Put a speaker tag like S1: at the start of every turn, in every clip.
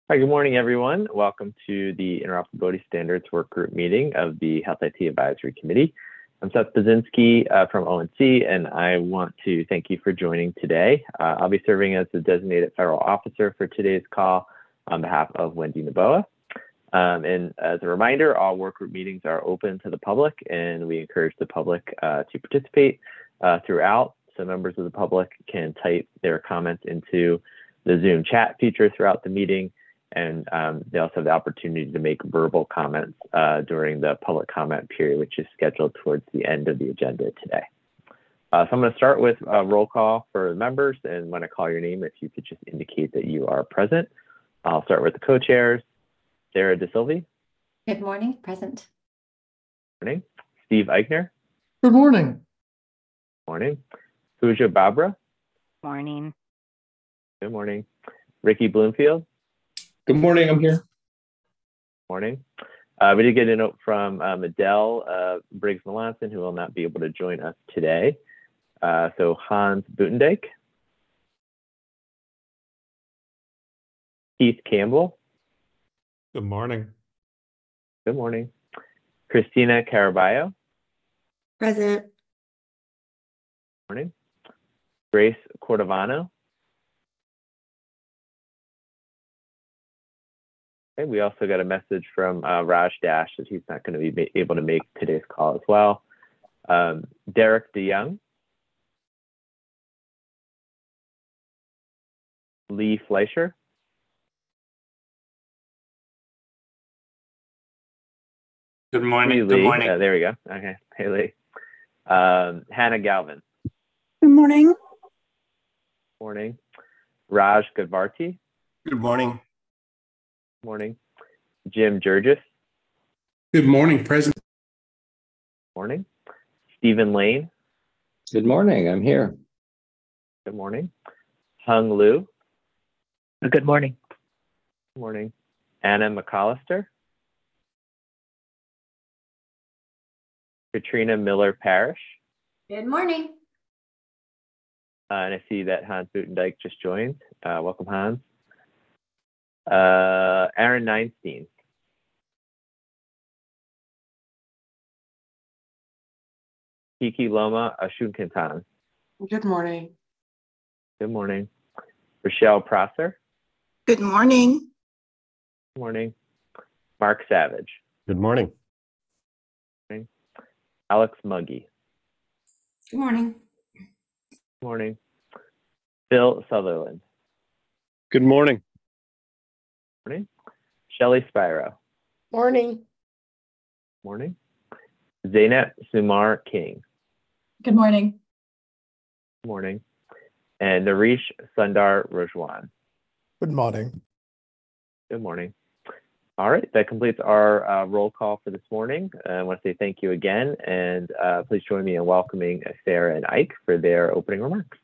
S1: Hi, good morning, everyone. Welcome to the Interoperability Standards Workgroup meeting of the Health IT Advisory Committee. I'm Seth Baczynski from ONC, and I want to thank you for joining today. I'll be serving as the designated federal officer for today's call on behalf of Wendy Naboa. And as a reminder, all workgroup meetings are open to the public, and we encourage the public to participate throughout. So members of the public can type their comments into the Zoom chat feature throughout the meeting. And they also have the opportunity to make verbal comments during the public comment period, which is scheduled towards the end of the agenda today. So I'm going to start with a roll call for the members, and when I call your name, if you could just indicate that you are present. I'll start with the co-chairs. Sarah DeSilvi.
S2: Good morning, present.
S1: Morning. Steve Eichner.
S3: Good morning.
S1: Morning. Pooja Babra.
S4: Morning.
S1: Good morning. Ricky Bloomfield.
S5: Good morning, I'm here.
S1: Morning. We did get a note from Adele Briggs Melanson, who will not be able to join us today. So Hans Buitendijk. Keith Campbell.
S6: Good morning.
S1: Good morning. Christina Caraballo.
S7: Present.
S1: Morning. Grace Cordovano. Okay, we also got a message from Raj Dash that he's not going to be able to make today's call as well. Derek DeYoung. Lee Fleischer.
S8: Good morning.
S1: Lee.
S8: Good morning.
S1: There we go. Okay. Hey, Lee. Hannah Galvin.
S7: Good morning.
S1: Morning. Raj Gadvarti.
S8: Good morning.
S1: Morning. Jim Jurgis.
S5: Good morning, President.
S1: Morning. Stephen Lane.
S9: Good morning, I'm here.
S1: Good morning. Hung Liu.
S10: Good morning.
S1: Good morning. Anna McAllister. Katrina Miller Parrish.
S2: Good morning.
S1: And I see that Hans Buitendijk just joined. Welcome, Hans. Aaron Neinstein. Kiki Loma Ashunkintan.
S7: Good morning.
S1: Good morning. Rochelle Prosser.
S7: Good morning.
S1: Good morning. Mark Savage.
S6: Good morning.
S1: Good morning. Alex Muggy.
S2: Good morning.
S1: Good morning. Phil Sutherland.
S6: Good morning.
S1: Morning. Shelley Spiro.
S7: Morning.
S1: Morning. Zainab Sumar King.
S2: Good morning.
S1: Morning. And Nareesh Sundar Rajwan.
S3: Good morning.
S1: Good morning. All right, that completes our roll call for this morning. I want to say thank you again, and please join me in welcoming Sarah and Ike for their opening remarks.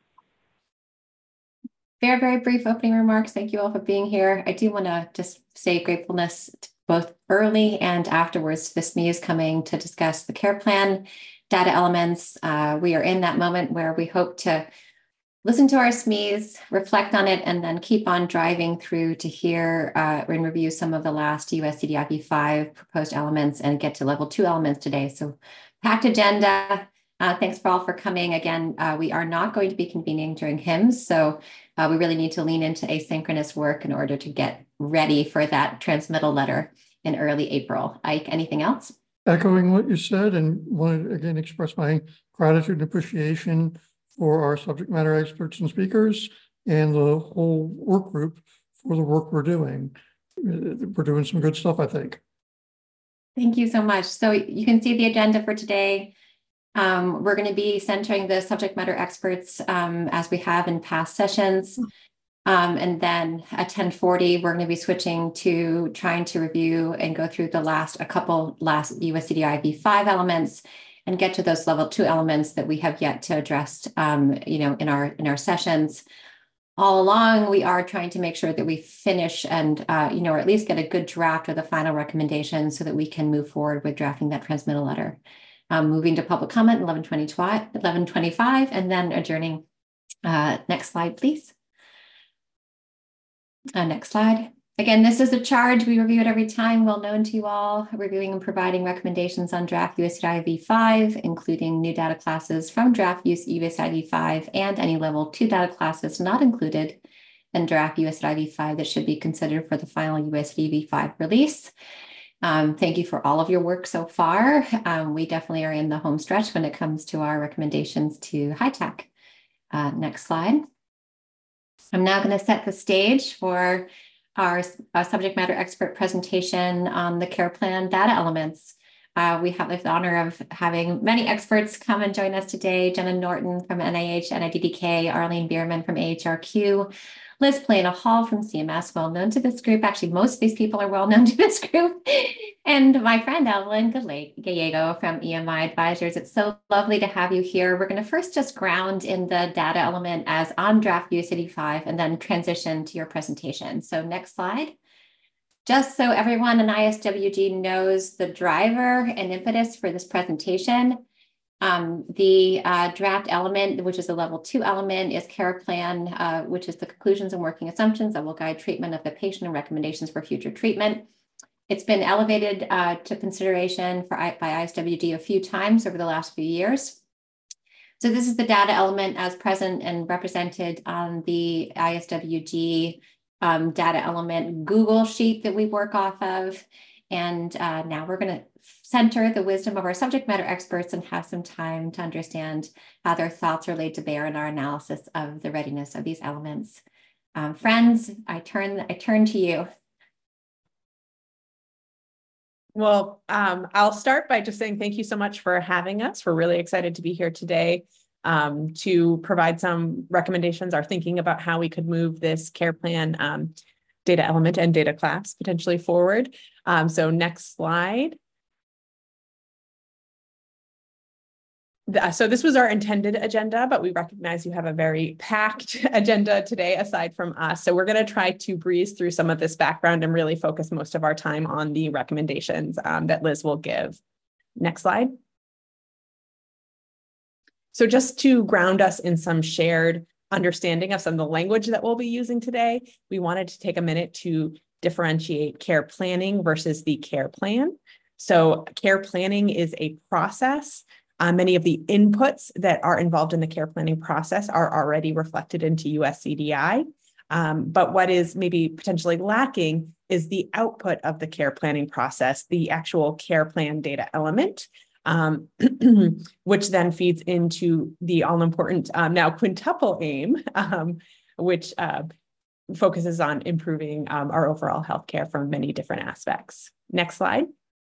S2: Very, very brief opening remarks. Thank you all for being here. I do want to just say gratefulness both early and afterwards to the SMEs coming to discuss the care plan data elements. We are in that moment where we hope to listen to our SMEs, reflect on it, and then keep on driving through to hear and review some of the last US CDIP 5 proposed elements and get to level 2 elements today. So packed agenda. Thanks for all for coming. Again, we are not going to be convening during HIMSS, so we really need to lean into asynchronous work in order to get ready for that transmittal letter in early April. Ike, anything else?
S3: Echoing what you said, and want to again express my gratitude and appreciation for our subject matter experts and speakers and the whole work group for the work we're doing. We're doing some good stuff, I think.
S2: Thank you so much. So you can see the agenda for today. We're going to be centering the subject matter experts as we have in past sessions. And then at 10:40, we're going to be switching to trying to review and go through the last US CDIP 5 elements and get to those level 2 elements that we have yet to address, in our sessions. All along, we are trying to make sure that we finish and, or at least get a good draft of the final recommendation so that we can move forward with drafting that transmittal letter. Moving to public comment, 11:25, and then adjourning. Next slide, please. Next slide. Again, this is a charge. We review it every time, well known to you all, reviewing and providing recommendations on draft USCID v5, including new data classes from draft USCID v5 and any level 2 data classes not included in draft USCID v5 that should be considered for the final USCID v5 release. Thank you for all of your work so far. We definitely are in the home stretch when it comes to our recommendations to HITECH. Next slide. I'm now going to set the stage for our subject matter expert presentation on the care plan data elements. We have the honor of having many experts come and join us today. Jenna Norton from NIH, NIDDK, Arlene Bierman from AHRQ, Liz Plana-Hall from CMS, well known to this group. Actually, most of these people are well known to this group. And my friend Evelyn Gallego from EMI Advisors. It's so lovely to have you here. We're going to first just ground in the data element as on draft USCID v5 and then transition to your presentation. So next slide. Just so everyone in ISWG knows the driver and impetus for this presentation, the draft element, which is a level 2 element, is care plan, which is the conclusions and working assumptions that will guide treatment of the patient and recommendations for future treatment. It's been elevated to consideration by ISWG a few times over the last few years. So this is the data element as present and represented on the ISWG data element Google sheet that we work off of. And now we're going to center the wisdom of our subject matter experts and have some time to understand how their thoughts are laid to bear in our analysis of the readiness of these elements. Friends, I turn to you.
S4: Well, I'll start by just saying thank you so much for having us. We're really excited to be here today to provide some recommendations, our thinking about how we could move this care plan data element and data class potentially forward. So next slide. So this was our intended agenda, but we recognize you have a very packed agenda today aside from us. So we're going to try to breeze through some of this background and really focus most of our time on the recommendations that Liz will give. Next slide. So just to ground us in some shared understanding of some of the language that we'll be using today, we wanted to take a minute to differentiate care planning versus the care plan. So care planning is a process. Many of the inputs that are involved in the care planning process are already reflected into USCDI. But what is maybe potentially lacking is the output of the care planning process, the actual care plan data element, which then feeds into the all-important now quintuple aim, which focuses on improving our overall healthcare from many different aspects. Next slide.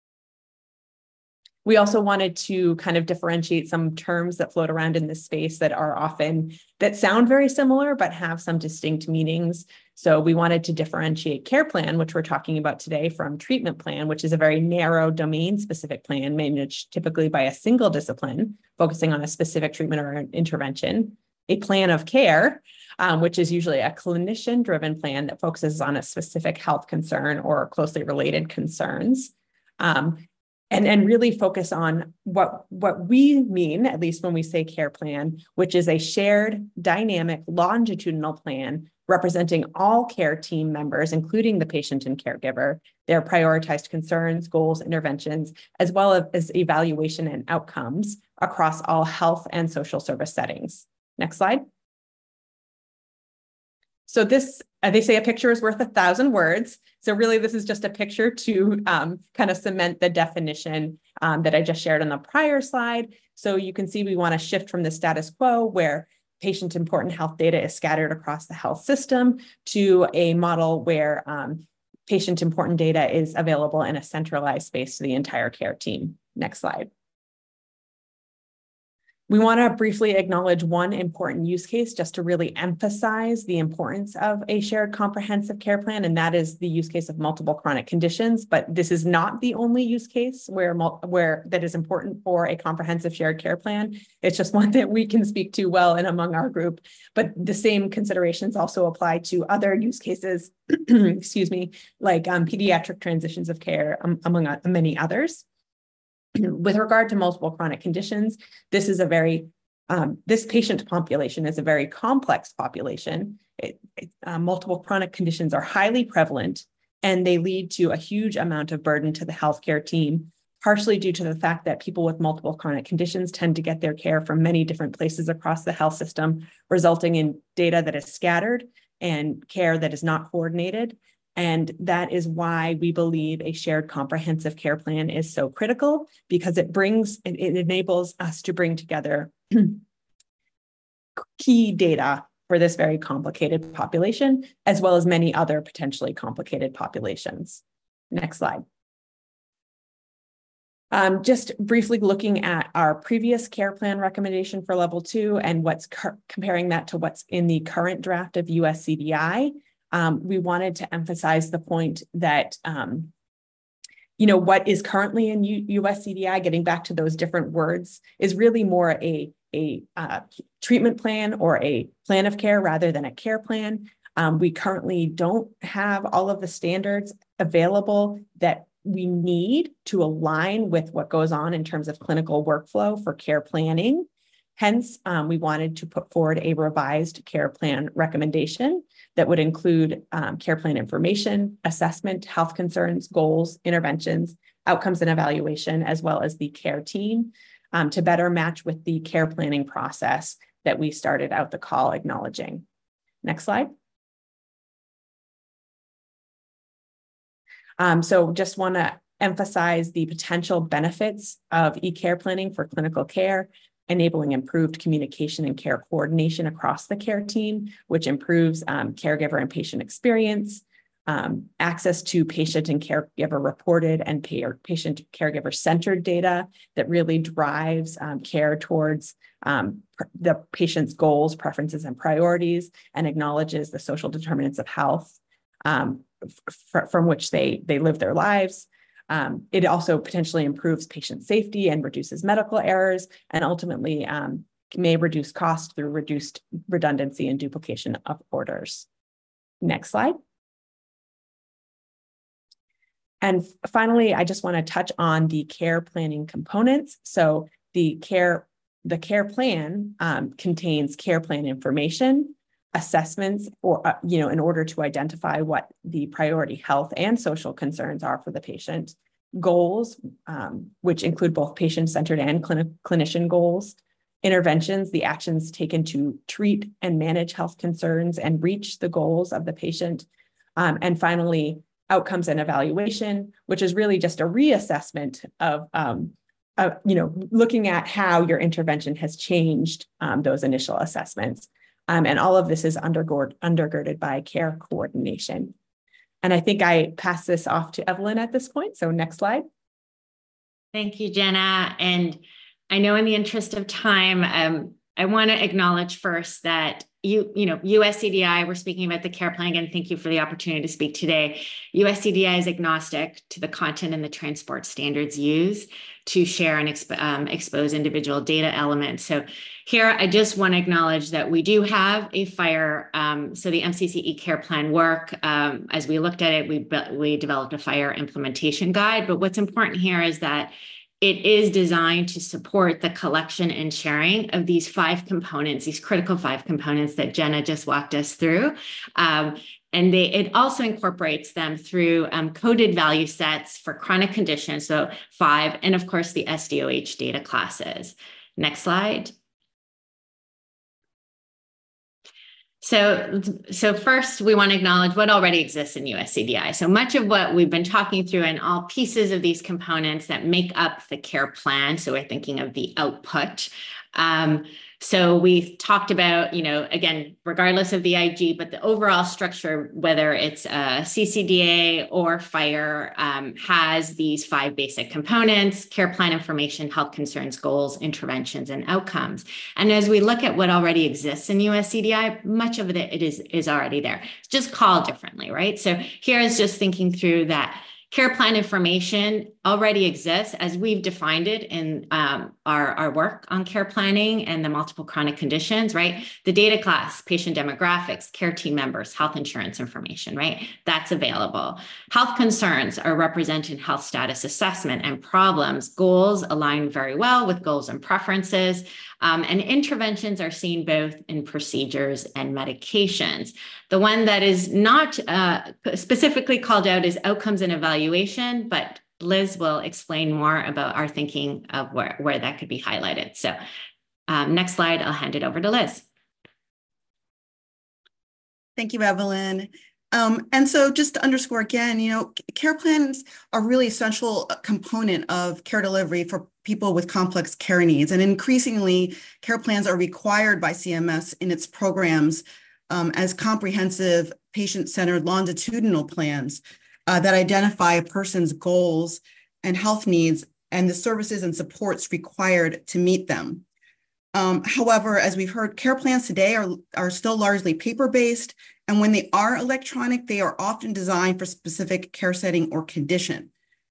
S4: We also wanted to kind of differentiate some terms that float around in this space that sound very similar, but have some distinct meanings. So we wanted to differentiate care plan, which we're talking about today, from treatment plan, which is a very narrow domain-specific plan managed typically by a single discipline, focusing on a specific treatment or an intervention. A plan of care, which is usually a clinician-driven plan that focuses on a specific health concern or closely related concerns. And really focus on what we mean, at least when we say care plan, which is a shared, dynamic, longitudinal plan representing all care team members, including the patient and caregiver, their prioritized concerns, goals, interventions, as well as evaluation and outcomes across all health and social service settings. Next slide. So this, they say a picture is worth 1,000 words. So really, this is just a picture to kind of cement the definition that I just shared on the prior slide. So you can see we want to shift from the status quo where patient-important health data is scattered across the health system to a model where patient-important data is available in a centralized space to the entire care team. Next slide. We want to briefly acknowledge one important use case just to really emphasize the importance of a shared comprehensive care plan, and that is the use case of multiple chronic conditions. But this is not the only use case where that is important for a comprehensive shared care plan. It's just one that we can speak to well and among our group. But the same considerations also apply to other use cases, excuse me, like pediatric transitions of care, among many others. With regard to multiple chronic conditions, this is this patient population is a very complex population. multiple chronic conditions are highly prevalent, and they lead to a huge amount of burden to the healthcare team, partially due to the fact that people with multiple chronic conditions tend to get their care from many different places across the health system, resulting in data that is scattered and care that is not coordinated. And that is why we believe a shared comprehensive care plan is so critical, because it enables us to bring together key data for this very complicated population, as well as many other potentially complicated populations. Next slide. Just briefly looking at our previous care plan recommendation for level 2 and comparing that to what's in the current draft of USCDI, we wanted to emphasize the point that, what is currently in USCDI, getting back to those different words, is really more a treatment plan or a plan of care rather than a care plan. We currently don't have all of the standards available that we need to align with what goes on in terms of clinical workflow for care planning. Hence, we wanted to put forward a revised care plan recommendation that would include care plan information, assessment, health concerns, goals, interventions, outcomes and evaluation, as well as the care team to better match with the care planning process that we started out the call acknowledging. Next slide. So just want to emphasize the potential benefits of e-care planning for clinical care, enabling improved communication and care coordination across the care team, which improves caregiver and patient experience, access to patient and caregiver reported and patient caregiver centered data that really drives care towards the patient's goals, preferences, and priorities, and acknowledges the social determinants of health from which they live their lives. It also potentially improves patient safety and reduces medical errors, and ultimately may reduce cost through reduced redundancy and duplication of orders. Next slide. And finally, I just want to touch on the care planning components. So the care plan contains care plan information, assessments, or in order to identify what the priority health and social concerns are for the patient, goals, which include both patient-centered and clinician goals, interventions, the actions taken to treat and manage health concerns and reach the goals of the patient, and finally, outcomes and evaluation, which is really just a reassessment of looking at how your intervention has changed those initial assessments. And all of this is undergirded by care coordination. And I think I pass this off to Evelyn at this point. So next slide.
S11: Thank you, Jenna. And I know in the interest of time, I want to acknowledge first that USCDI, we're speaking about the care plan again. Thank you for the opportunity to speak today. USCDI is agnostic to the content and the transport standards used to share and expose individual data elements. So here, I just want to acknowledge that we do have a FHIR. So the MCC eCare plan work, as we looked at it, we developed a FHIR implementation guide. But what's important here is that it is designed to support the collection and sharing of these 5 components, these critical 5 components that Jenna just walked us through. And it also incorporates them through coded value sets for chronic conditions, so 5, and of course the SDOH data classes. Next slide. So first, we want to acknowledge what already exists in USCDI. So much of what we've been talking through and all pieces of these components that make up the care plan. So we're thinking of the output. So we've talked about, again, regardless of the IG, but the overall structure, whether it's CCDA or FHIR, has these 5 basic components: care plan information, health concerns, goals, interventions, and outcomes. And as we look at what already exists in USCDI, much of it is already there. It's just called differently, right? So here is just thinking through that. Care plan information already exists as we've defined it in our work on care planning and the multiple chronic conditions, right? The data class, patient demographics, care team members, health insurance information, right? That's available. Health concerns are represented in health status assessment, and problems. Goals align very well with goals and preferences. And interventions are seen both in procedures and medications. The one that is not specifically called out is outcomes and evaluation, but Liz will explain more about our thinking of where that could be highlighted. So next slide, I'll hand it over to Liz.
S12: Thank you, Evelyn. And so just to underscore again, care plans are really essential component of care delivery for people with complex care needs. And increasingly, care plans are required by CMS in its programs as comprehensive patient-centered longitudinal plans that identify a person's goals and health needs and the services and supports required to meet them. However, as we've heard, care plans today are still largely paper-based, and when they are electronic, they are often designed for specific care setting or condition.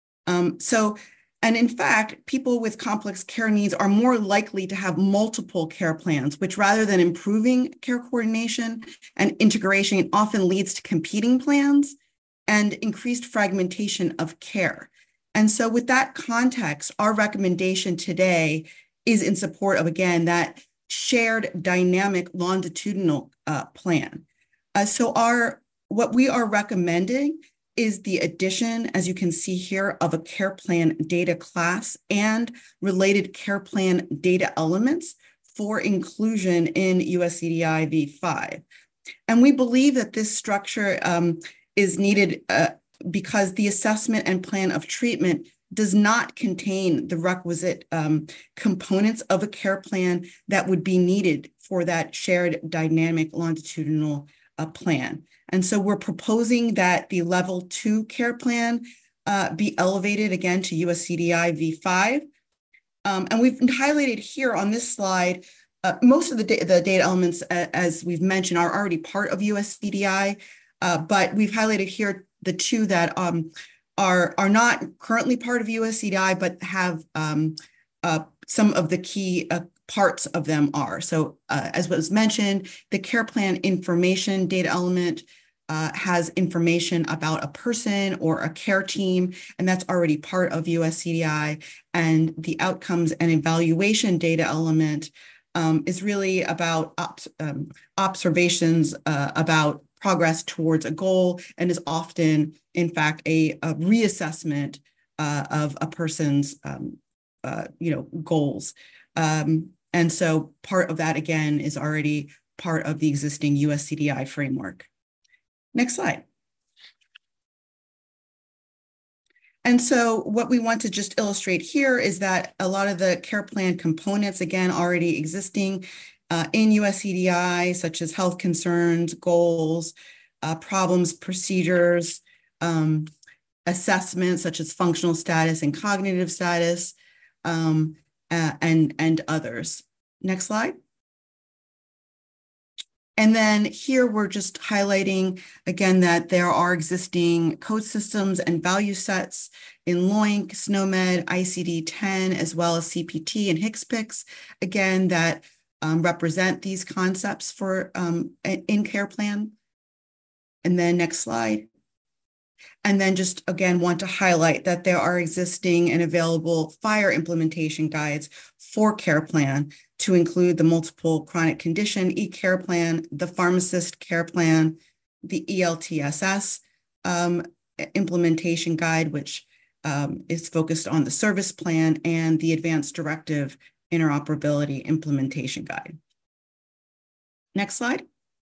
S12: And in fact, people with complex care needs are more likely to have multiple care plans, which rather than improving care coordination and integration, often leads to competing plans and increased fragmentation of care. And so with that context, our recommendation today is in support of, again, that shared dynamic longitudinal plan. So what we are recommending is the addition, as you can see here, of a care plan data class and related care plan data elements for inclusion in USCDI v5. And we believe that this structure is needed because the assessment and plan of treatment does not contain the requisite components of a care plan that would be needed for that shared dynamic longitudinal plan. And so we're proposing that the level 2 care plan be elevated again to USCDI v5. And we've highlighted here on this slide, most of the data elements, as we've mentioned, are already part of USCDI, but we've highlighted here the two that are not currently part of USCDI, but have some of the key parts of them are. So as was mentioned, the care plan information data element has information about a person or a care team, and that's already part of USCDI. And the outcomes and evaluation data element is really about observations about progress towards a goal, and is often, in fact, a reassessment of a person's goals. And so part of that, again, is already part of the existing USCDI framework. Next slide. And so what we want to just illustrate here is that a lot of the care plan components, again, already existing in USCDI, such as health concerns, goals, problems, procedures, assessments such as functional status and cognitive status, and others. Next slide. And then here we're just highlighting, again, that there are existing code systems and value sets in LOINC, SNOMED, ICD-10, as well as CPT and HCPCS, again, that represent these concepts for in care plan. And then next slide. And then just, again, want to highlight that there are existing and available FHIR implementation guides for care plan to include the multiple chronic condition e-care plan, the pharmacist care plan, the ELTSS implementation guide, which is focused on the service plan, and the advanced directive interoperability implementation guide. Next slide.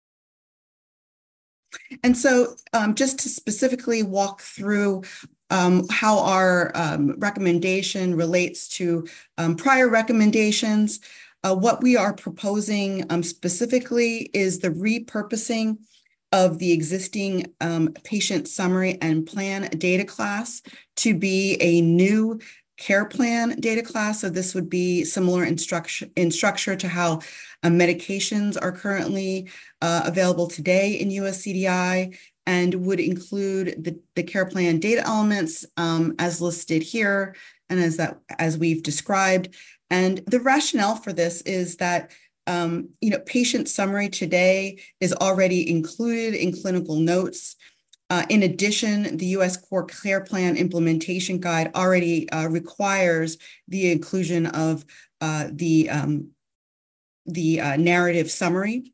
S12: And so just to specifically walk through how our recommendation relates to prior recommendations, what we are proposing specifically is the repurposing of the existing patient summary and plan data class to be a new care plan data class. So this would be similar in structure to how medications are currently available today in USCDI, and would include the care plan data elements as listed here and as we've described. And the rationale for this is that patient summary today is already included in clinical notes. In addition, the U.S. Core Care Plan Implementation Guide already requires the inclusion of the narrative summary.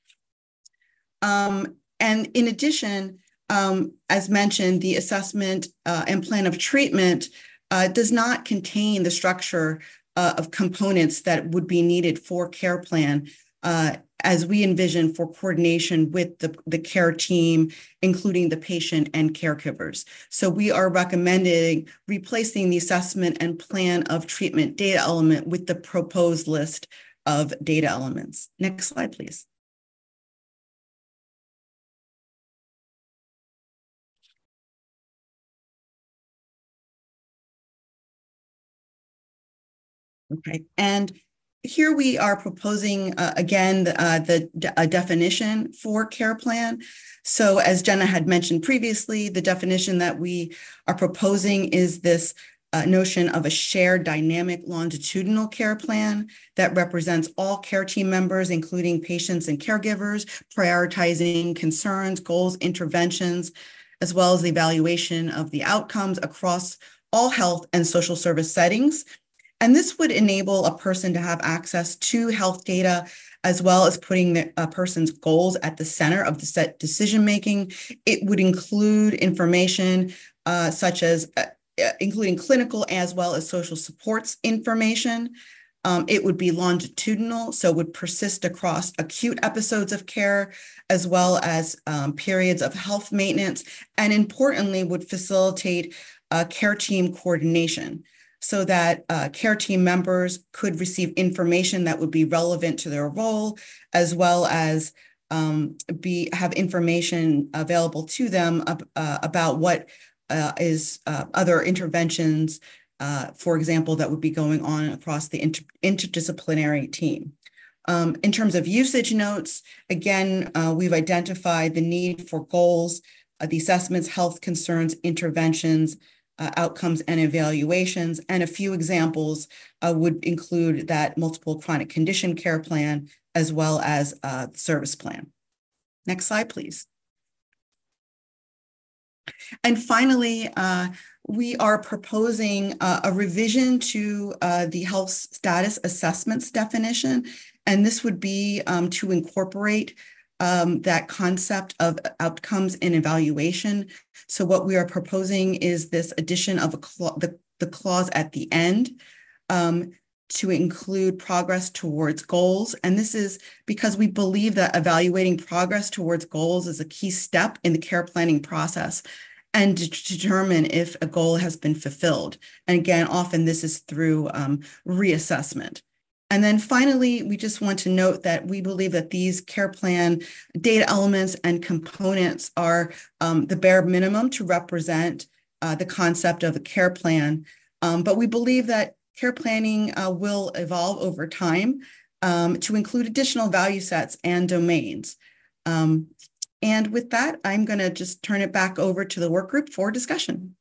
S12: And in addition, as mentioned, the assessment and plan of treatment does not contain the structure of components that would be needed for care plan as we envision for coordination with the care team, including the patient and caregivers. So we are recommending replacing the assessment and plan of treatment data element with the proposed list of data elements. Next slide, please. Okay, and here we are proposing, again, a definition for care plan. So as Jenna had mentioned previously, the definition that we are proposing is this notion of a shared dynamic longitudinal care plan that represents all care team members, including patients and caregivers, prioritizing concerns, goals, interventions, as well as the evaluation of the outcomes across all health and social service settings. And this would enable a person to have access to health data, as well as putting a person's goals at the center of the set decision-making. It would include information such as including clinical as well as social supports information. It would be longitudinal, so would persist across acute episodes of care, as well as periods of health maintenance, and importantly, would facilitate care team coordination, so that care team members could receive information that would be relevant to their role, as well as have information available to them about what is other interventions, for example, that would be going on across the interdisciplinary team. In terms of usage notes, again, we've identified the need for goals, the assessments, health concerns, interventions, outcomes and evaluations, and a few examples would include that multiple chronic condition care plan, as well as the service plan. Next slide, please. And finally, we are proposing a revision to the health status assessments definition, and this would be to incorporate that concept of outcomes and evaluation. So what we are proposing is this addition of the clause at the end to include progress towards goals. And this is because we believe that evaluating progress towards goals is a key step in the care planning process and to determine if a goal has been fulfilled. And again, often this is through reassessment. And then finally, we just want to note that we believe that these care plan data elements and components are the bare minimum to represent the concept of a care plan. But we believe that care planning will evolve over time to include additional value sets and domains. And with that, I'm going to just turn it back over to the work group for discussion.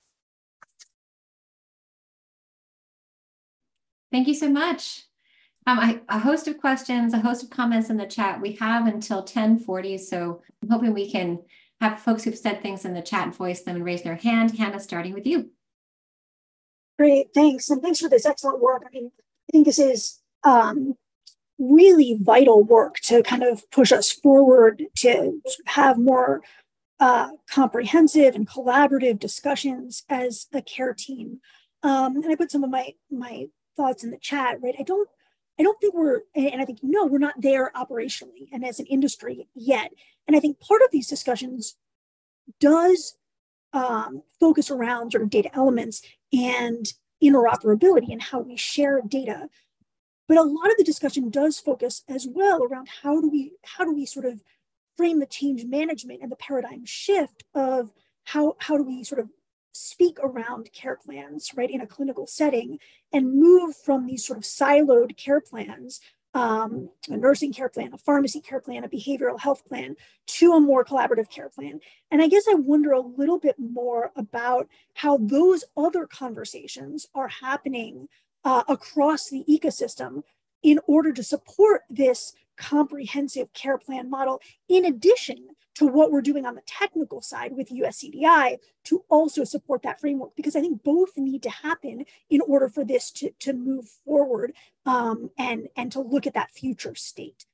S2: Thank you so much. A host of questions, a host of comments in the chat. We have until 10:40, so I'm hoping we can have folks who've said things in the chat voice them and raise their hand. Hannah, starting with you.
S13: Great, thanks. And thanks for this excellent work. I mean, I think this is really vital work to kind of push us forward to have more comprehensive and collaborative discussions as a care team. And I put some of my thoughts in the chat, right? I don't think we're, and I think, we're not there operationally and as an industry yet. And I think part of these discussions does focus around sort of data elements and interoperability and how we share data. But a lot of the discussion does focus as well around how do we sort of frame the change management and the paradigm shift of how do we sort of speak around care plans, right, in a clinical setting and move from these sort of siloed care plans, a nursing care plan, a pharmacy care plan, a behavioral health plan, to a more collaborative care plan. And I guess I wonder a little bit more about how those other conversations are happening across the ecosystem in order to support this comprehensive care plan model, in addition to what we're doing on the technical side with USCDI to also support that framework, because I think both need to happen in order for this to move forward and to look at that future state.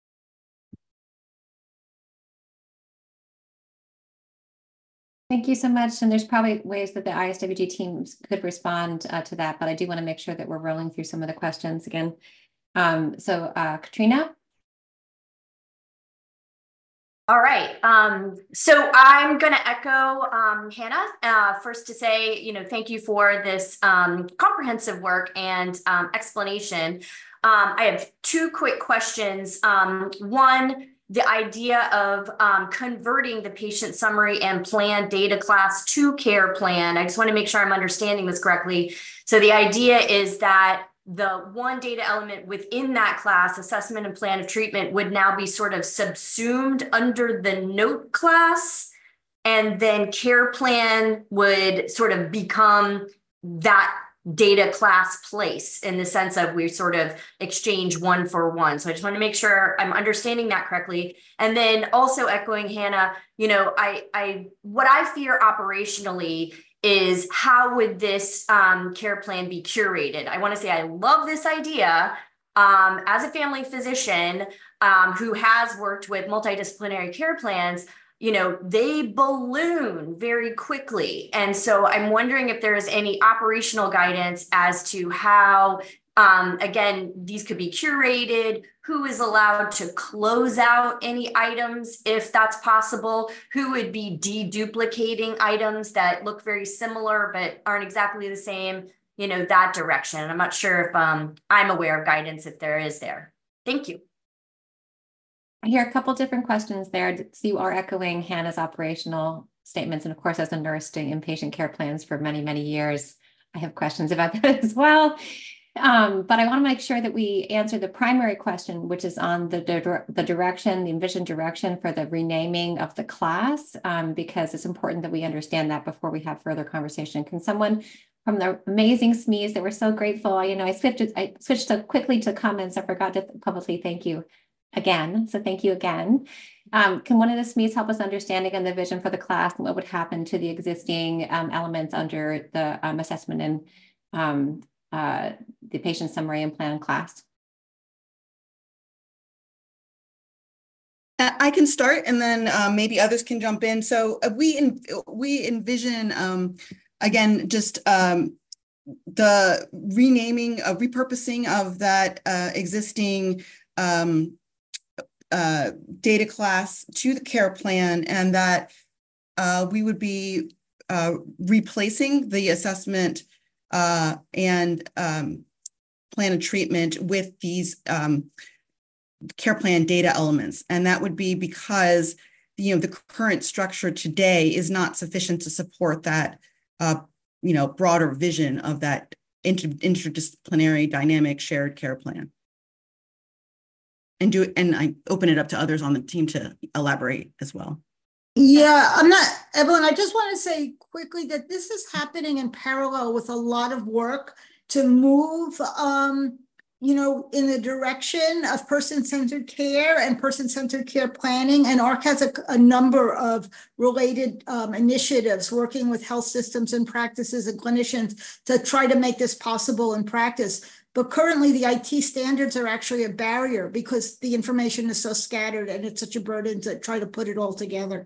S2: Thank you so much. And there's probably ways that the ISWG teams could respond to that, but I do want to make sure that we're rolling through some of the questions again. Katrina?
S14: All right. So I'm going to echo Hannah first to say, thank you for this comprehensive work and explanation. I have two quick questions. One, the idea of converting the patient summary and plan data class to care plan. I just want to make sure I'm understanding this correctly. So the idea is that the one data element within that class, assessment and plan of treatment, would now be sort of subsumed under the note class, and then care plan would sort of become that data class place in the sense of we sort of exchange one for one. So I just want to make sure I'm understanding that correctly. And then also echoing Hannah, what I fear operationally is how would this care plan be curated? I want to say I love this idea as a family physician who has worked with multidisciplinary care plans. They balloon very quickly. And so I'm wondering if there is any operational guidance as to how, again, these could be curated, who is allowed to close out any items if that's possible, who would be deduplicating items that look very similar but aren't exactly the same, that direction. I'm not sure if I'm aware of guidance if there is there. Thank you.
S2: I hear a couple different questions there. So you are echoing Hannah's operational statements. And of course, as a nurse doing inpatient care plans for many, many years, I have questions about that as well. But I want to make sure that we answer the primary question, which is on the direction, the envisioned direction for the renaming of the class, because it's important that we understand that before we have further conversation. Can someone from the amazing SMEs that we're so grateful, I switched so quickly to comments, I forgot to publicly thank you again. So thank you again. Can one of the SMEs help us understand again the vision for the class and what would happen to the existing elements under the assessment and the patient summary and plan class?
S12: I can start, and then maybe others can jump in. So we envision, again, just the renaming, repurposing of that existing data class to the care plan, and that we would be replacing the assessment and plan of treatment with these care plan data elements. And that would be because the current structure today is not sufficient to support that broader vision of that interdisciplinary dynamic shared care plan. And I open it up to others on the team to elaborate as well.
S7: Yeah, Evelyn, I just want to say quickly that this is happening in parallel with a lot of work to move, in the direction of person-centered care and person-centered care planning. And ARC has a number of related initiatives working with health systems and practices and clinicians to try to make this possible in practice. But currently the IT standards are actually a barrier because the information is so scattered and it's such a burden to try to put it all together.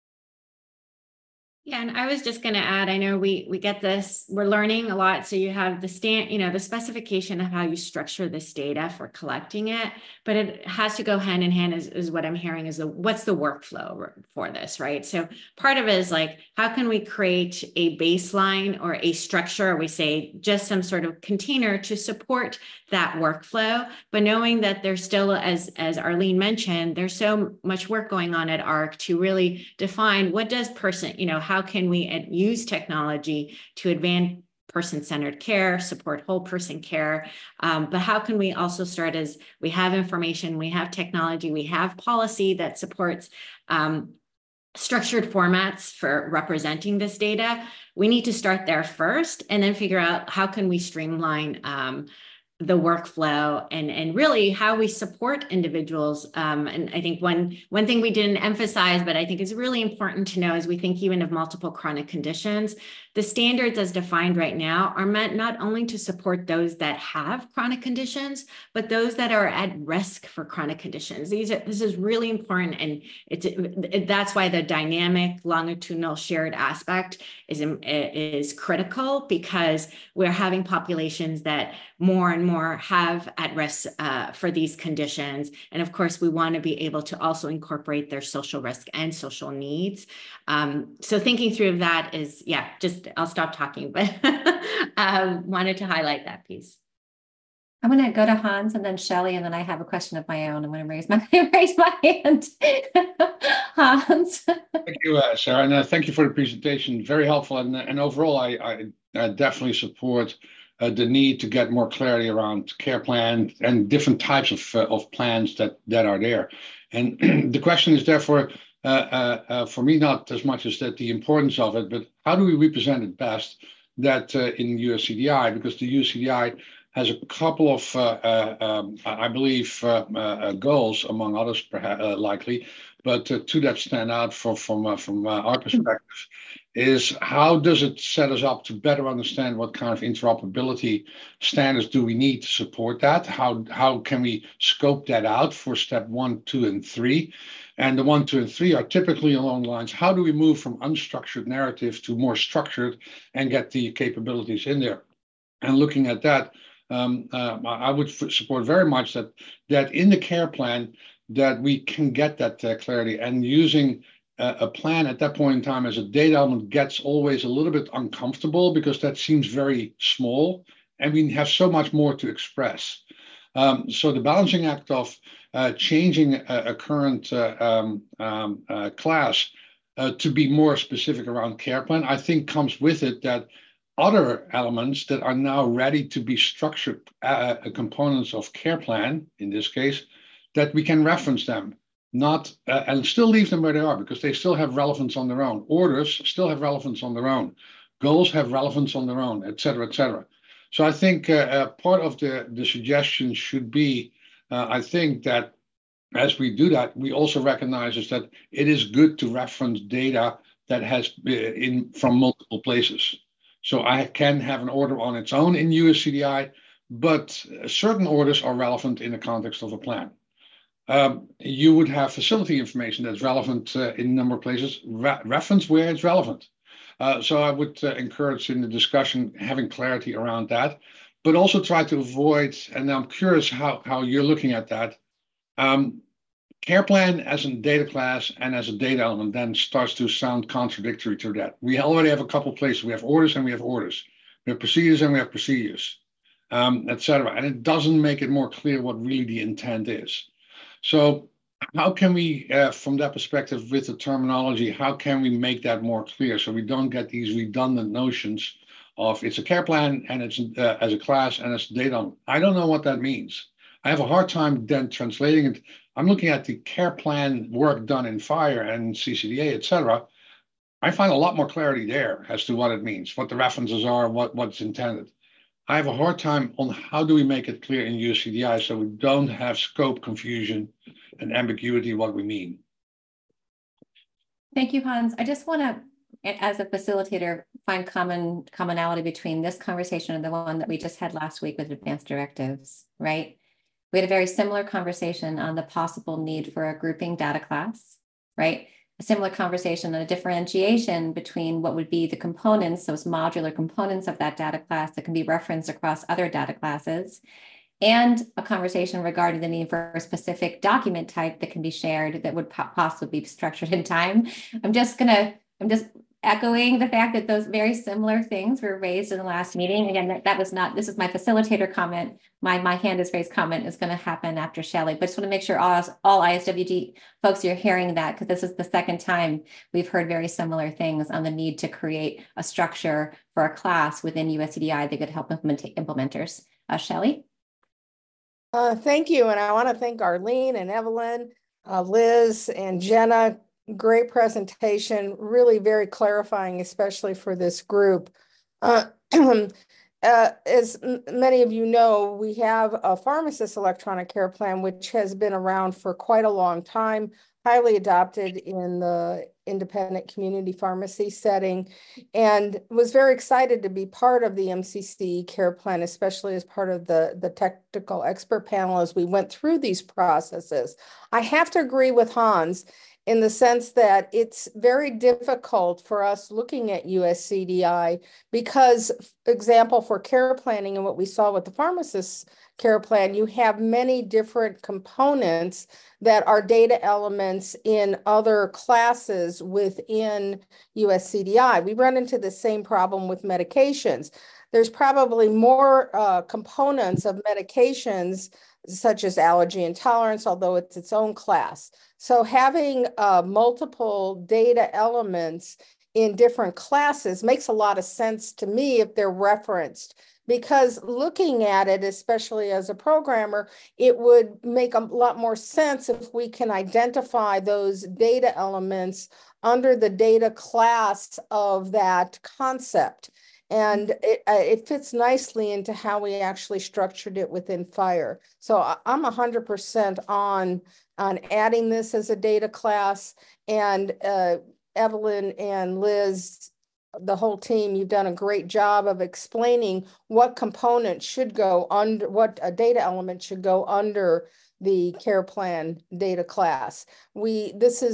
S11: Yeah, and I was just going to add, I know we get this, we're learning a lot. So you have the the specification of how you structure this data for collecting it, but it has to go hand in hand is what I'm hearing is what's the workflow for this, right? So part of it is like, how can we create a baseline or a structure, or we say just some sort of container to support that workflow, but knowing that there's still, as Arlene mentioned, there's so much work going on at ARC to really define what does how can we use technology to advance person-centered care, support whole person care, but how can we also start as we have information, we have technology, we have policy that supports structured formats for representing this data. We need to start there first and then figure out how can we streamline the workflow and really how we support individuals. And I think one thing we didn't emphasize, but I think is really important to know as we think even of multiple chronic conditions, the standards as defined right now are meant not only to support those that have chronic conditions, but those that are at risk for chronic conditions. This is really important, and that's why the dynamic longitudinal shared aspect is critical, because we're having populations that more and more have at risk for these conditions. And of course, we want to be able to also incorporate their social risk and social needs. So thinking through that is, I'll stop talking, but wanted to highlight that piece.
S2: I'm going to go to Hans and then Shelley, and then I have a question of my own. I'm going to raise my hand. Hans.
S15: Thank you, Sarah, and thank you for the presentation. Very helpful, and overall, I definitely support the need to get more clarity around care plans and different types of plans that are there. And the question is therefore, for me, not as much as that the importance of it, but how do we represent it best that in USCDI, because the USCDI has a couple of, I believe, goals, among others, perhaps likely, but two that stand out from our perspective is how does it set us up to better understand what kind of interoperability standards do we need to support that? How can we scope that out for step 1, 2, and 3? And the 1, 2, and 3 are typically along the lines, how do we move from unstructured narrative to more structured and get the capabilities in there? And looking at that, I would support very much that in the care plan that we can get that clarity, and using a plan at that point in time as a data element gets always a little bit uncomfortable because that seems very small and we have so much more to express. So the balancing act of changing a current class to be more specific around care plan, I think comes with it that other elements that are now ready to be structured components of care plan, in this case, that we can reference them, not and still leave them where they are because they still have relevance on their own. Orders still have relevance on their own. Goals have relevance on their own, et cetera, et cetera. So I think part of the suggestion should be, I think that as we do that, we also recognize is that it is good to reference data that has from multiple places. So I can have an order on its own in USCDI, but certain orders are relevant in the context of a plan. You would have facility information that's relevant in a number of places, reference where it's relevant. So I would encourage in the discussion having clarity around that, but also try to avoid, and I'm curious how you're looking at that, care plan as a data class and as a data element then starts to sound contradictory to that. We already have a couple places. We have orders and we have orders. We have procedures and we have procedures, et cetera. And it doesn't make it more clear what really the intent is. So how can we, from that perspective with the terminology, how can we make that more clear so we don't get these redundant notions of it's a care plan and it's as a class and it's data element. I don't know what that means. I have a hard time then translating it. I'm looking at the care plan work done in FHIR and CCDA, et cetera. I find a lot more clarity there as to what it means, what the references are, what's intended. I have a hard time on how do we make it clear in USCDI so we don't have scope confusion and ambiguity what we mean.
S2: Thank you, Hans. I just want to, as a facilitator, find commonality between this conversation and the one that we just had last week with advanced directives, right? We had a very similar conversation on the possible need for a grouping data class, right? A similar conversation on a differentiation between what would be the components, those modular components of that data class that can be referenced across other data classes, and a conversation regarding the need for a specific document type that can be shared that would possibly be structured in time. I'm just echoing the fact that those very similar things were raised in the last meeting. Again, that was not, this is my facilitator comment. My hand is raised comment is going to happen after Shelley, but just want to make sure all ISWG folks are hearing that, because this is the second time we've heard very similar things on the need to create a structure for a class within USCDI that could help implementers. Shelley?
S16: Thank you. And I want to thank Arlene and Evelyn, Liz and Jenna. Great presentation, really very clarifying, especially for this group. as many of you know, we have a pharmacist electronic care plan, which has been around for quite a long time, highly adopted in the independent community pharmacy setting, and was very excited to be part of the MCC care plan, especially as part of the technical expert panel as we went through these processes. I have to agree with Hans in the sense that it's very difficult for us looking at USCDI because, for example, for care planning and what we saw with the pharmacist care plan, you have many different components that are data elements in other classes within USCDI. We run into the same problem with medications. There's probably more components of medications such as allergy intolerance, although it's its own class. So having multiple data elements in different classes makes a lot of sense to me if they're referenced, because looking at it, especially as a programmer, it would make a lot more sense if we can identify those data elements under the data class of that concept. And it fits nicely into how we actually structured it within FHIR. So I'm 100% on adding this as a data class. And Evelyn and Liz, the whole team, you've done a great job of explaining what component should go under, what a data element should go under the care plan data class. We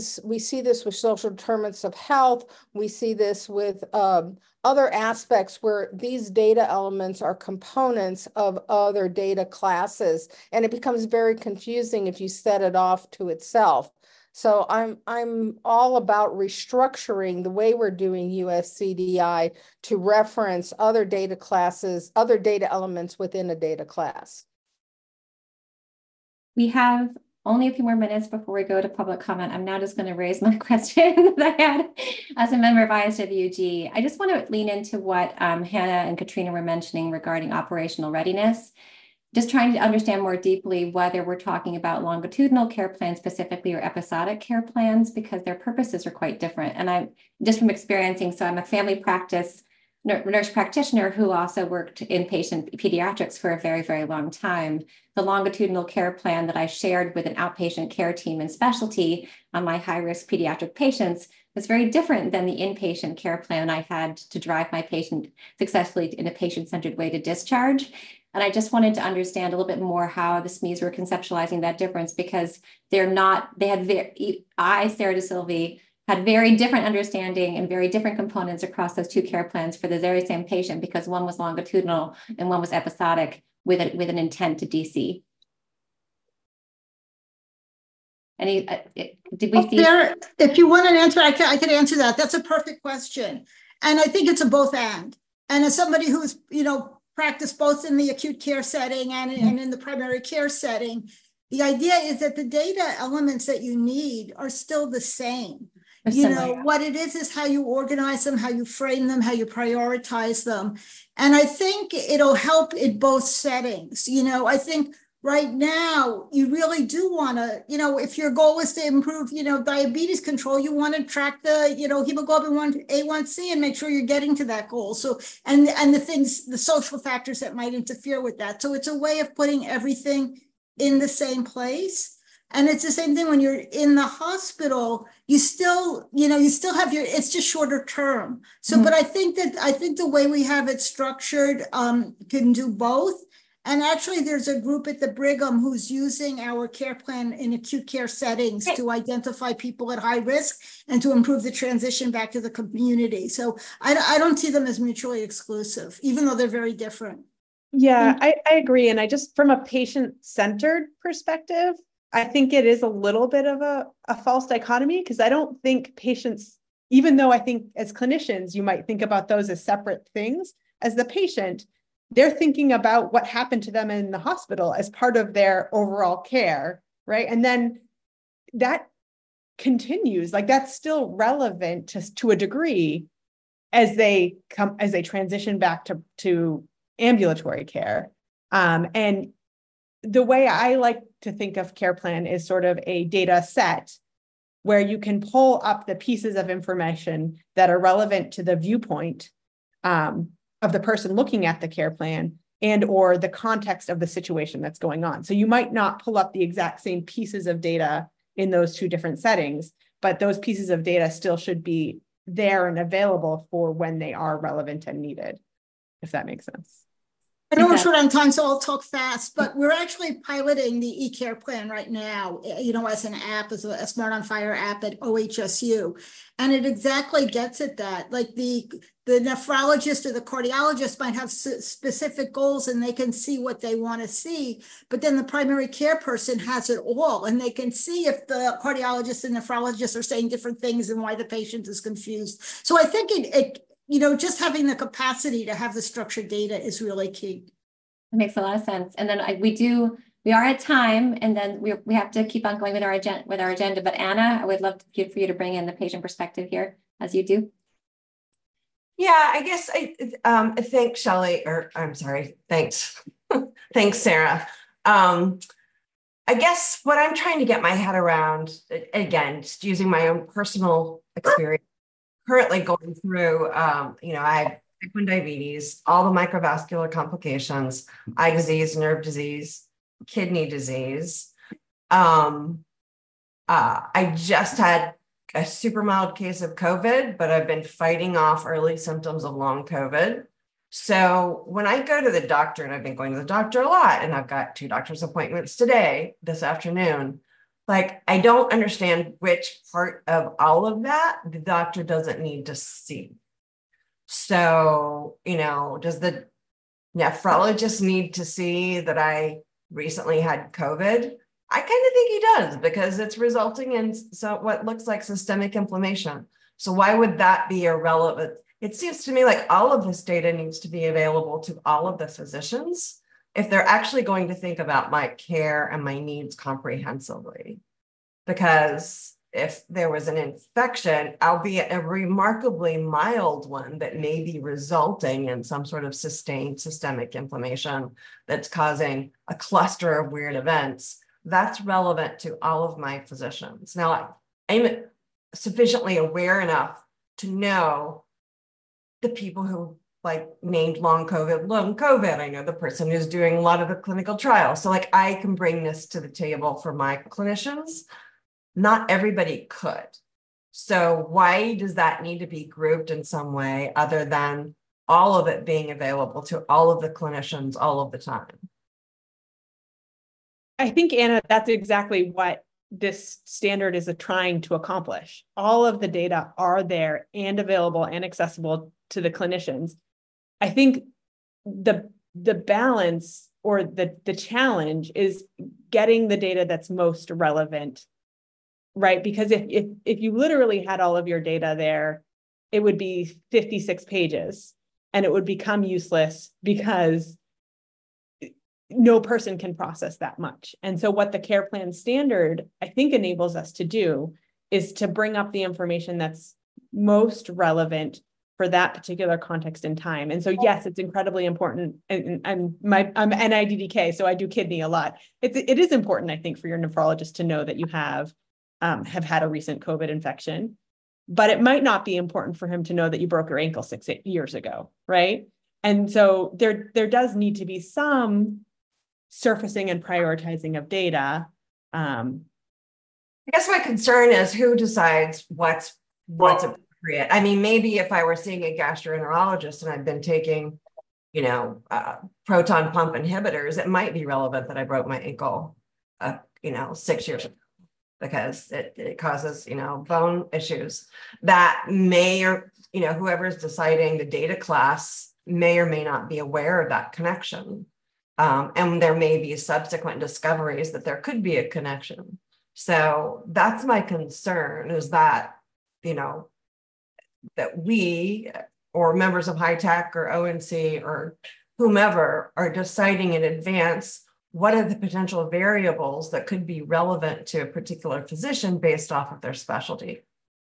S16: see this with social determinants of health. We see this with other aspects where these data elements are components of other data classes, and it becomes very confusing if you set it off to itself. So I'm all about restructuring the way we're doing USCDI to reference other data classes, other data elements within a data class.
S2: We have only a few more minutes before we go to public comment. I'm now just going to raise my question that I had as a member of ISWG. I just want to lean into what Hannah and Katrina were mentioning regarding operational readiness. Just trying to understand more deeply whether we're talking about longitudinal care plans specifically or episodic care plans, because their purposes are quite different. And I'm just from experiencing, so I'm a family practice nurse practitioner who also worked in patient pediatrics for a very, very long time. The longitudinal care plan that I shared with an outpatient care team and specialty on my high-risk pediatric patients was very different than the inpatient care plan I had to drive my patient successfully in a patient-centered way to discharge. And I just wanted to understand a little bit more how the SMEs were conceptualizing that difference, because Sarah DeSilvi, had very different understanding and very different components across those two care plans for the very same patient, because one was longitudinal and one was episodic with an intent to DC. Any, did we see?
S7: Sarah, if you want an answer, I could answer that. That's a perfect question. And I think it's a both and. And as somebody who's, practiced both in the acute care setting and in the primary care setting, the idea is that the data elements that you need are still the same. What it is how you organize them, how you frame them, how you prioritize them. And I think it'll help in both settings. I think right now you really do want to, if your goal is to improve, diabetes control, you want to track the, hemoglobin A1C and make sure you're getting to that goal. So, and the social factors that might interfere with that. So it's a way of putting everything in the same place. And it's the same thing when you're in the hospital, you still have it's just shorter term. So, but I think the way we have it structured can do both. And actually there's a group at the Brigham who's using our care plan in acute care settings to identify people at high risk and to improve the transition back to the community. So I don't see them as mutually exclusive, even though they're very different.
S4: Yeah, I agree. And I just, from a patient-centered perspective, I think it is a little bit of a false dichotomy, because I don't think patients, even though I think as clinicians, you might think about those as separate things, as the patient, they're thinking about what happened to them in the hospital as part of their overall care, right? And then that continues, like that's still relevant to a degree as they transition back to ambulatory care. And the way I like to think of care plan is sort of a data set where you can pull up the pieces of information that are relevant to the viewpoint of the person looking at the care plan and or the context of the situation that's going on. So you might not pull up the exact same pieces of data in those two different settings, but those pieces of data still should be there and available for when they are relevant and needed, if that makes sense.
S7: I know we're short on time, so I'll talk fast, but we're actually piloting the eCare plan right now, as an app, as a Smart on Fire app at OHSU. And it exactly gets at that. Like the nephrologist or the cardiologist might have specific goals and they can see what they want to see, but then the primary care person has it all and they can see if the cardiologist and nephrologist are saying different things and why the patient is confused. So I think just having the capacity to have the structured data is really key.
S2: It makes a lot of sense. And then we are at time, and then we have to keep on going with our agenda. But Anna, I would love for you to bring in the patient perspective here, as you do.
S17: Yeah, I guess thanks, Shelley, thanks. Thanks, Sarah. I guess what I'm trying to get my head around, again, just using my own personal experience, currently going through, I have type 1 diabetes, all the microvascular complications, eye disease, nerve disease, kidney disease. I just had a super mild case of COVID, but I've been fighting off early symptoms of long COVID. So when I go to the doctor, and I've been going to the doctor a lot, and I've got 2 doctor's appointments this afternoon, like, I don't understand which part of all of that the doctor doesn't need to see. So, does the nephrologist need to see that I recently had COVID? I kind of think he does, because it's resulting in what looks like systemic inflammation. So why would that be irrelevant? It seems to me like all of this data needs to be available to all of the physicians if they're actually going to think about my care and my needs comprehensively. Because if there was an infection, albeit a remarkably mild one that may be resulting in some sort of sustained systemic inflammation that's causing a cluster of weird events, that's relevant to all of my physicians. Now, I'm sufficiently aware enough to know the people who named long COVID. I know the person who's doing a lot of the clinical trials. So I can bring this to the table for my clinicians. Not everybody could. So why does that need to be grouped in some way other than all of it being available to all of the clinicians all of the time?
S4: I think, Anna, that's exactly what this standard is trying to accomplish. All of the data are there and available and accessible to the clinicians. I think the balance or the challenge is getting the data that's most relevant, right? Because if you literally had all of your data there, it would be 56 pages and it would become useless because no person can process that much. And so what the care plan standard, I think, enables us to do is to bring up the information that's most relevant for that particular context in time. And so, yes, it's incredibly important. And I'm NIDDK, so I do kidney a lot. It is important, I think, for your nephrologist to know that you have had a recent COVID infection, but it might not be important for him to know that you broke your ankle 6 years ago, right? And so there does need to be some surfacing and prioritizing of data. I
S17: guess my concern is who decides what's appropriate. I mean, maybe if I were seeing a gastroenterologist and I've been taking, proton pump inhibitors, it might be relevant that I broke my ankle, 6 years ago, because it causes, bone issues that may, or, whoever's deciding the data class may or may not be aware of that connection. And there may be subsequent discoveries that there could be a connection. So that's my concern, is that, that we or members of HITECH or ONC or whomever are deciding in advance what are the potential variables that could be relevant to a particular physician based off of their specialty.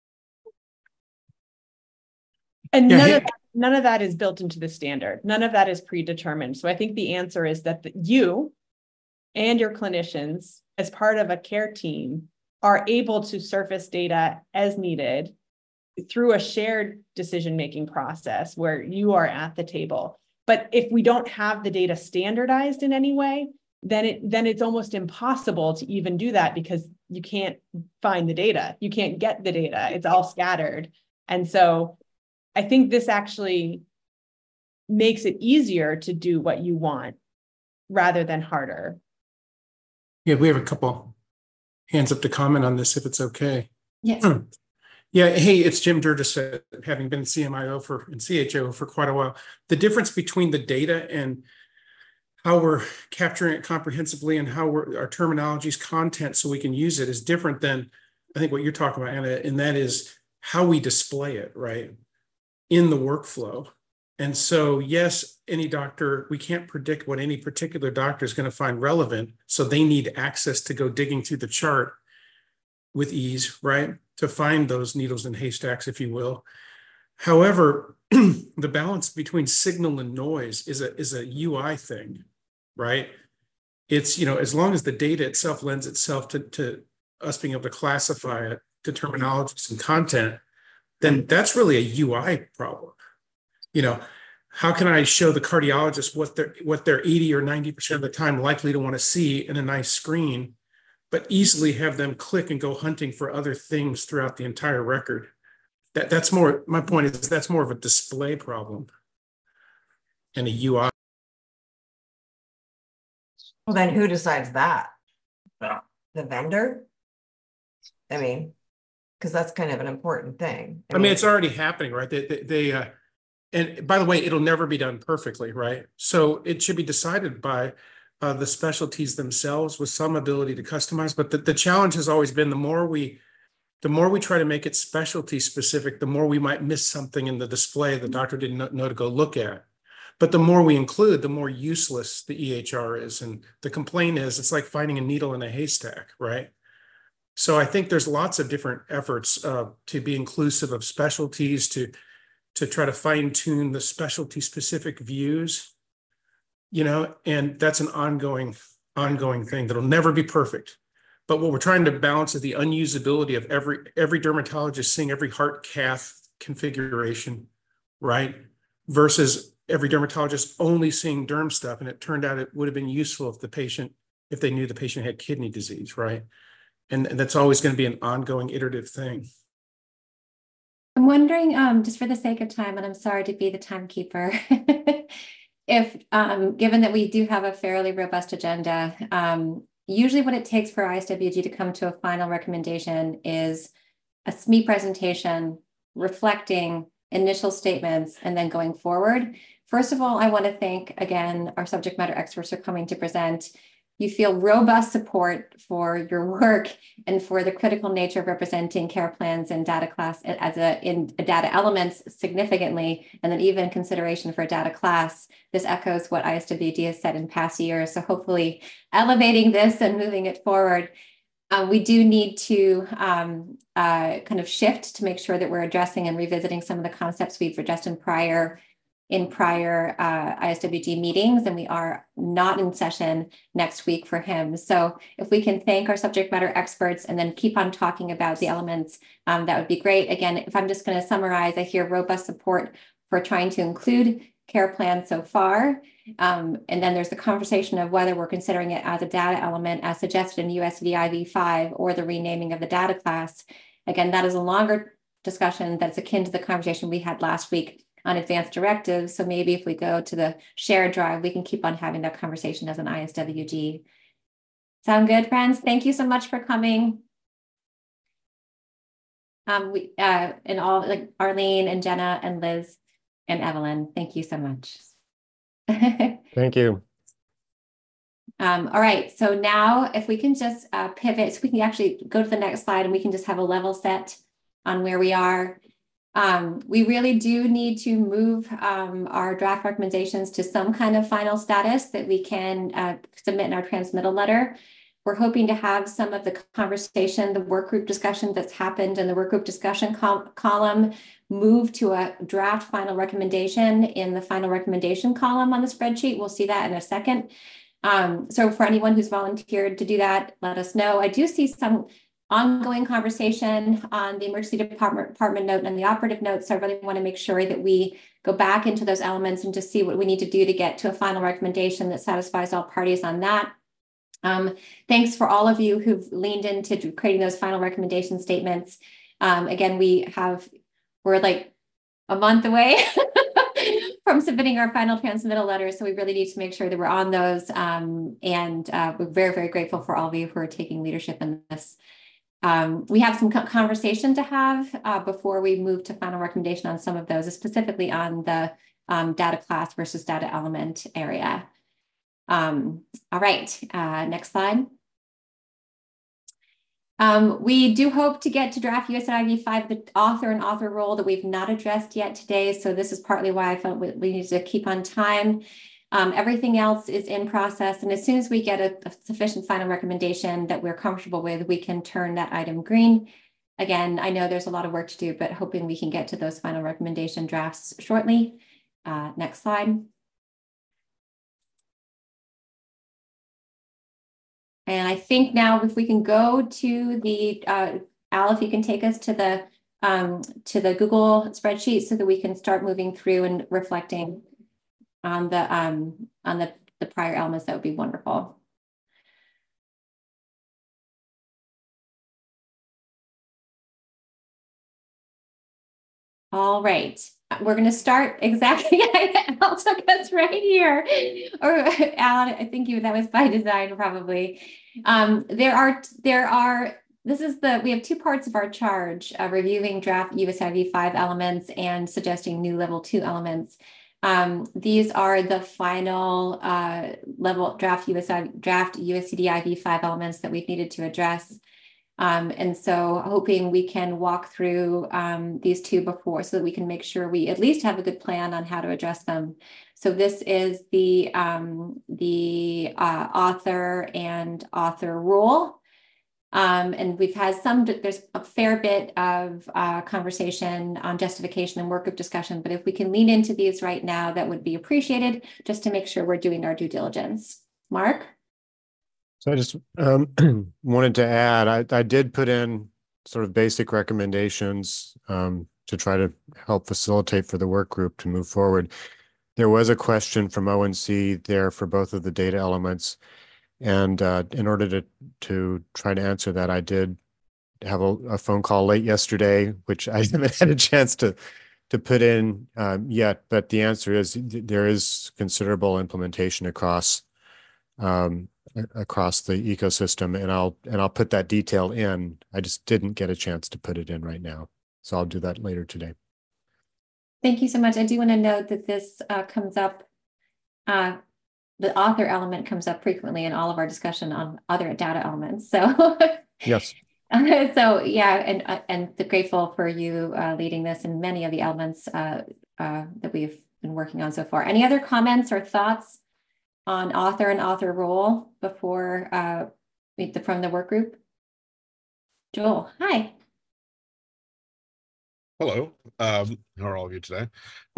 S4: And none of that is built into the standard. None of that is predetermined. So I think the answer is that you and your clinicians, as part of a care team, are able to surface data as needed through a shared decision-making process where you are at the table. But if we don't have the data standardized in any way, then it's almost impossible to even do that, because you can't find the data. You can't get the data. It's all scattered. And so I think this actually makes it easier to do what you want rather than harder.
S5: Yeah, we have a couple hands up to comment on this, if it's okay.
S2: Yes.
S5: Yeah, hey, it's Jim Durgis, having been CMIO and CHO for quite a while. The difference between the data and how we're capturing it comprehensively and how our terminology's content so we can use it is different than I think what you're talking about, Anna, and that is how we display it, right, in the workflow. And so, yes, any doctor, we can't predict what any particular doctor is going to find relevant, so they need access to go digging through the chart with ease, right, to find those needles in haystacks, if you will. However, the balance between signal and noise is a UI thing, right? It's, as long as the data itself lends itself to us being able to classify it to terminologies and content, then that's really a UI problem. How can I show the cardiologist what they're 80 or 90% of the time likely to want to see in a nice screen, but easily have them click and go hunting for other things throughout the entire record? That's more, my point is that's more of a display problem and a UI.
S17: Well, then who decides that? The vendor? I mean, because that's kind of an important thing.
S5: I mean, it's already happening, right? And by the way, it'll never be done perfectly, right? So it should be decided by the specialties themselves with some ability to customize. But the challenge has always been the more we try to make it specialty specific, the more we might miss something in the display the doctor didn't know to go look at. But the more we include, the more useless the EHR is. And the complaint is it's like finding a needle in a haystack, right? So I think there's lots of different efforts to be inclusive of specialties, to try to fine tune the specialty specific views, and that's an ongoing thing that'll never be perfect. But what we're trying to balance is the unusability of every dermatologist seeing every heart cath configuration, right? Versus every dermatologist only seeing derm stuff. And it turned out it would have been useful if they knew the patient had kidney disease, right? And that's always going to be an ongoing iterative thing.
S2: I'm wondering, just for the sake of time, and I'm sorry to be the timekeeper, if given that we do have a fairly robust agenda, usually what it takes for ISWG to come to a final recommendation is a SME presentation reflecting initial statements and then going forward. First of all, I want to thank, again, our subject matter experts for coming to present. You feel robust support for your work and for the critical nature of representing care plans and data class in data elements significantly, and then even consideration for a data class. This echoes what ISWG has said in past years. So hopefully elevating this and moving it forward. We do need to kind of shift to make sure that we're addressing and revisiting some of the concepts we've addressed in prior ISWG meetings, and we are not in session next week for him. So if we can thank our subject matter experts and then keep on talking about the elements, that would be great. Again, if I'm just going to summarize, I hear robust support for trying to include care plans so far. And then there's the conversation of whether we're considering it as a data element as suggested in USCDI v5 or the renaming of the data class. Again, that is a longer discussion that's akin to the conversation we had last week on advanced directives. So maybe if we go to the shared drive, we can keep on having that conversation as an ISWG. Sound good, friends? Thank you so much for coming. And all, like Arlene and Jenna and Liz and Evelyn, thank you so much.
S6: Thank you.
S2: All right, so now if we can just pivot, so we can actually go to the next slide and we can just have a level set on where we are. We really do need to move our draft recommendations to some kind of final status that we can submit in our transmittal letter. We're hoping to have some of the conversation, the work group discussion that's happened in the work group discussion column move to a draft final recommendation in the final recommendation column on the spreadsheet. We'll see that in a second. So for anyone who's volunteered to do that, let us know. I do see some ongoing conversation on the emergency department note and the operative note. So I really want to make sure that we go back into those elements and just see what we need to do to get to a final recommendation that satisfies all parties on that. Thanks for all of you who've leaned into creating those final recommendation statements. Again, we're like a month away from submitting our final transmittal letters. So we really need to make sure that we're on those. We're very, very grateful for all of you who are taking leadership in this. We have some conversation to have before we move to final recommendation on some of those, specifically on the data class versus data element area. All right, next slide. We do hope to get to draft USID v5, the author and author role that we've not addressed yet today. So this is partly why I felt we needed to keep on time. Everything else is in process. And as soon as we get a sufficient final recommendation that we're comfortable with, we can turn that item green. Again, I know there's a lot of work to do, but hoping we can get to those final recommendation drafts shortly. Next slide. And I think now if we can go to the, Al, if you can take us to the Google spreadsheet so that we can start moving through and reflecting on the prior elements, that would be wonderful. All right. We're going to start exactly. Al took us right here. Or Alan, I think that was by design, probably. We have two parts of our charge, reviewing draft USID 5 elements and suggesting new level 2 elements. These are the final level draft USCDI v5 elements that we've needed to address. And so hoping we can walk through these two before so that we can make sure we at least have a good plan on how to address them. So this is the author and author role. And we've had there's a fair bit of conversation on justification and workgroup discussion, but if we can lean into these right now, that would be appreciated just to make sure we're doing our due diligence. Mark?
S6: So I just wanted to add, I did put in sort of basic recommendations to try to help facilitate for the work group to move forward. There was a question from ONC there for both of the data elements. And in order to try to answer that, I did have a phone call late yesterday, which I haven't had a chance to put in yet. But the answer is there is considerable implementation across the ecosystem, and I'll put that detail in. I just didn't get a chance to put it in right now, so I'll do that later today.
S2: Thank you so much. I do want to note that this comes up. The author element comes up frequently in all of our discussion on other data elements. So
S6: yes.
S2: So yeah, and grateful for you leading this and many of the elements that we've been working on so far. Any other comments or thoughts on author and author role before from the work group? Joel, hi.
S18: Hello. How are all of you today?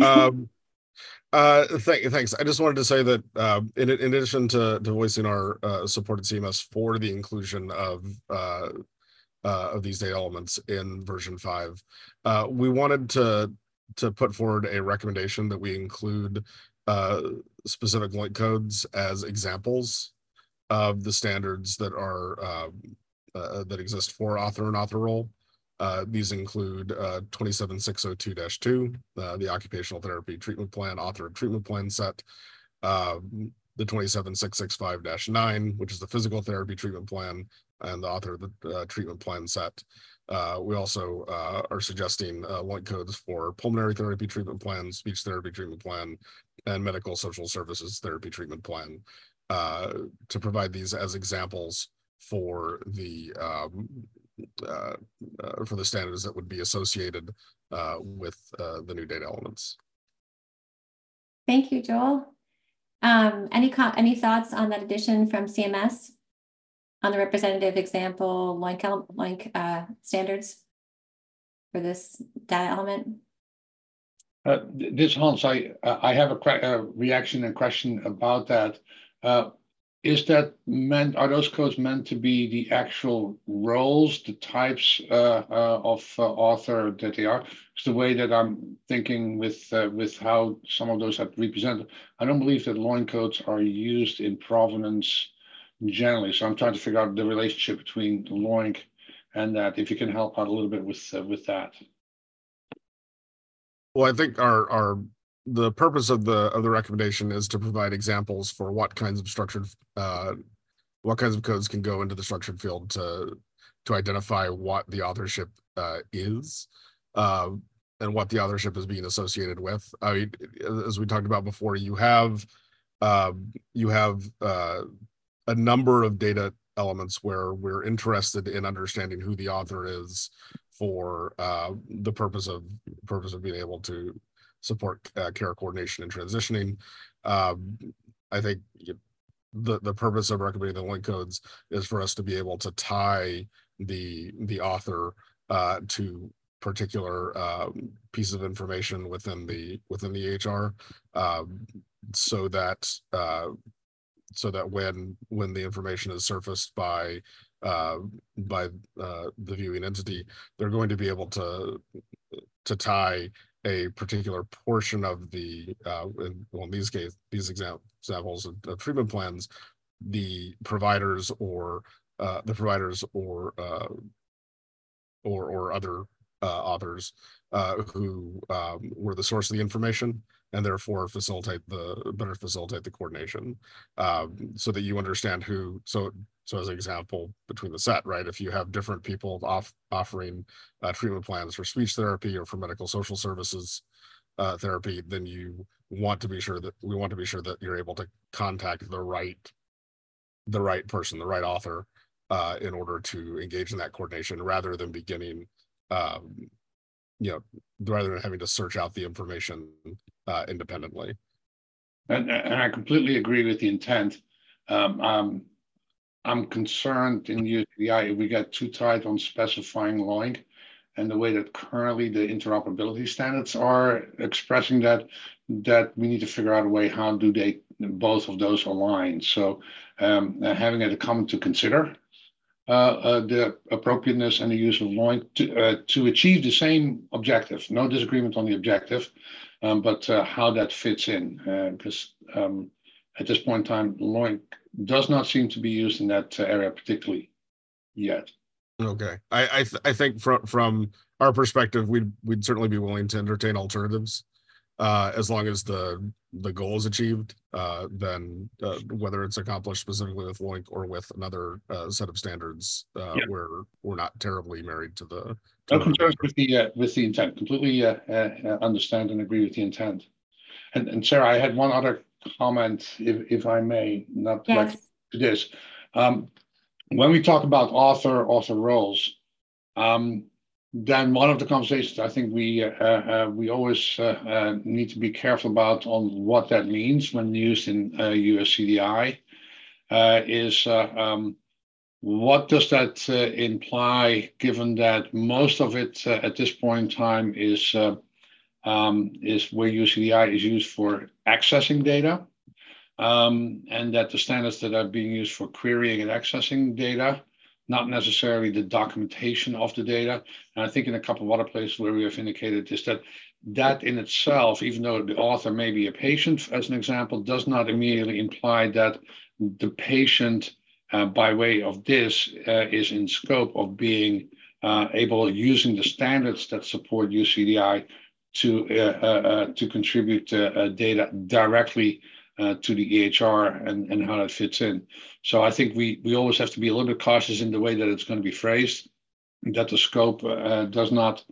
S18: Thanks. I just wanted to say that in addition to voicing our support at CMS for the inclusion of these data elements in version 5, we wanted to put forward a recommendation that we include specific link codes as examples of the standards that are that exist for author and author role. These include 27602-2, the Occupational Therapy Treatment Plan Author and Treatment Plan set, the 27665-9, which is the Physical Therapy Treatment Plan, and the Author of the Treatment Plan set. We also are suggesting link codes for Pulmonary Therapy Treatment Plan, Speech Therapy Treatment Plan, and Medical Social Services Therapy Treatment Plan to provide these as examples for the standards that would be associated with the new data elements.
S2: Thank you, Joel. Any thoughts on that addition from CMS on the representative example link standards for this data element?
S15: This Hans, I have a reaction and question about that. is that meant, are those codes meant to be the actual roles, the types of author that they are? It's the way that I'm thinking with how some of those are represented. I don't believe that LOINC codes are used in provenance generally. So I'm trying to figure out the relationship between LOINC and that, if you can help out a little bit with that.
S18: Well, I think the purpose of the recommendation is to provide examples for what kinds of codes can go into the structured field to identify what the authorship is, and what the authorship is being associated with. I mean, as we talked about before, you have a number of data elements where we're interested in understanding who the author is for the purpose of being able to support care coordination and transitioning. I think the purpose of recommending the LOINC codes is for us to be able to tie the author to particular pieces of information within the EHR, so that when the information is surfaced by the viewing entity, they're going to be able to tie a particular portion of the in these examples of treatment plans, the providers or other authors who were the source of the information, and therefore better facilitate the coordination, so that you understand who. So as an example, between the set, right? If you have different people offering treatment plans for speech therapy or for medical social services therapy, then we want to be sure that you're able to contact the right person, the right author, in order to engage in that coordination, rather than beginning, rather than having to search out the information independently.
S15: And I completely agree with the intent. I'm concerned in USCDI if we get too tight on specifying LOINC, and the way that currently the interoperability standards are expressing that we need to figure out a way, how do they both of those align? So having it come to consider the appropriateness and the use of LOINC to achieve the same objective. No disagreement on the objective, but how that fits in, because at this point in time, LOINC does not seem to be used in that area particularly yet.
S18: Okay, I think from our perspective, we'd certainly be willing to entertain alternatives, as long as the goal is achieved. Then whether it's accomplished specifically with LOINC or with another set of standards, we're not terribly married to the.
S15: No concerns with the intent. Completely understand and agree with the intent. And Sarah, I had one other comment, if I may, not like to this. When we talk about author roles, then one of the conversations I think we always need to be careful about on what that means when used in USCDI is what does that imply, given that most of it at this point in time is where USCDI is used for accessing data, and that the standards that are being used for querying and accessing data, not necessarily the documentation of the data. And I think in a couple of other places where we have indicated is that in itself, even though the author may be a patient, as an example, does not immediately imply that the patient, by way of this, is in scope of being able, using the standards that support USCDI, to contribute data directly to the EHR and how that fits in. So I think we always have to be a little bit cautious in the way that it's going to be phrased, that the scope does not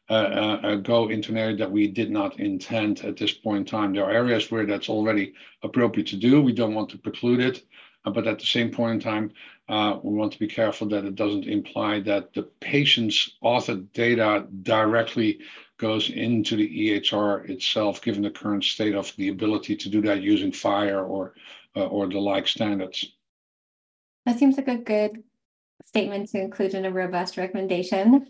S15: go into an area that we did not intend at this point in time. There are areas where that's already appropriate to do. We don't want to preclude it, but at the same point in time, we want to be careful that it doesn't imply that the patient's authored data directly goes into the EHR itself, given the current state of the ability to do that using FHIR or the like standards.
S2: That seems like a good statement to include in a robust recommendation.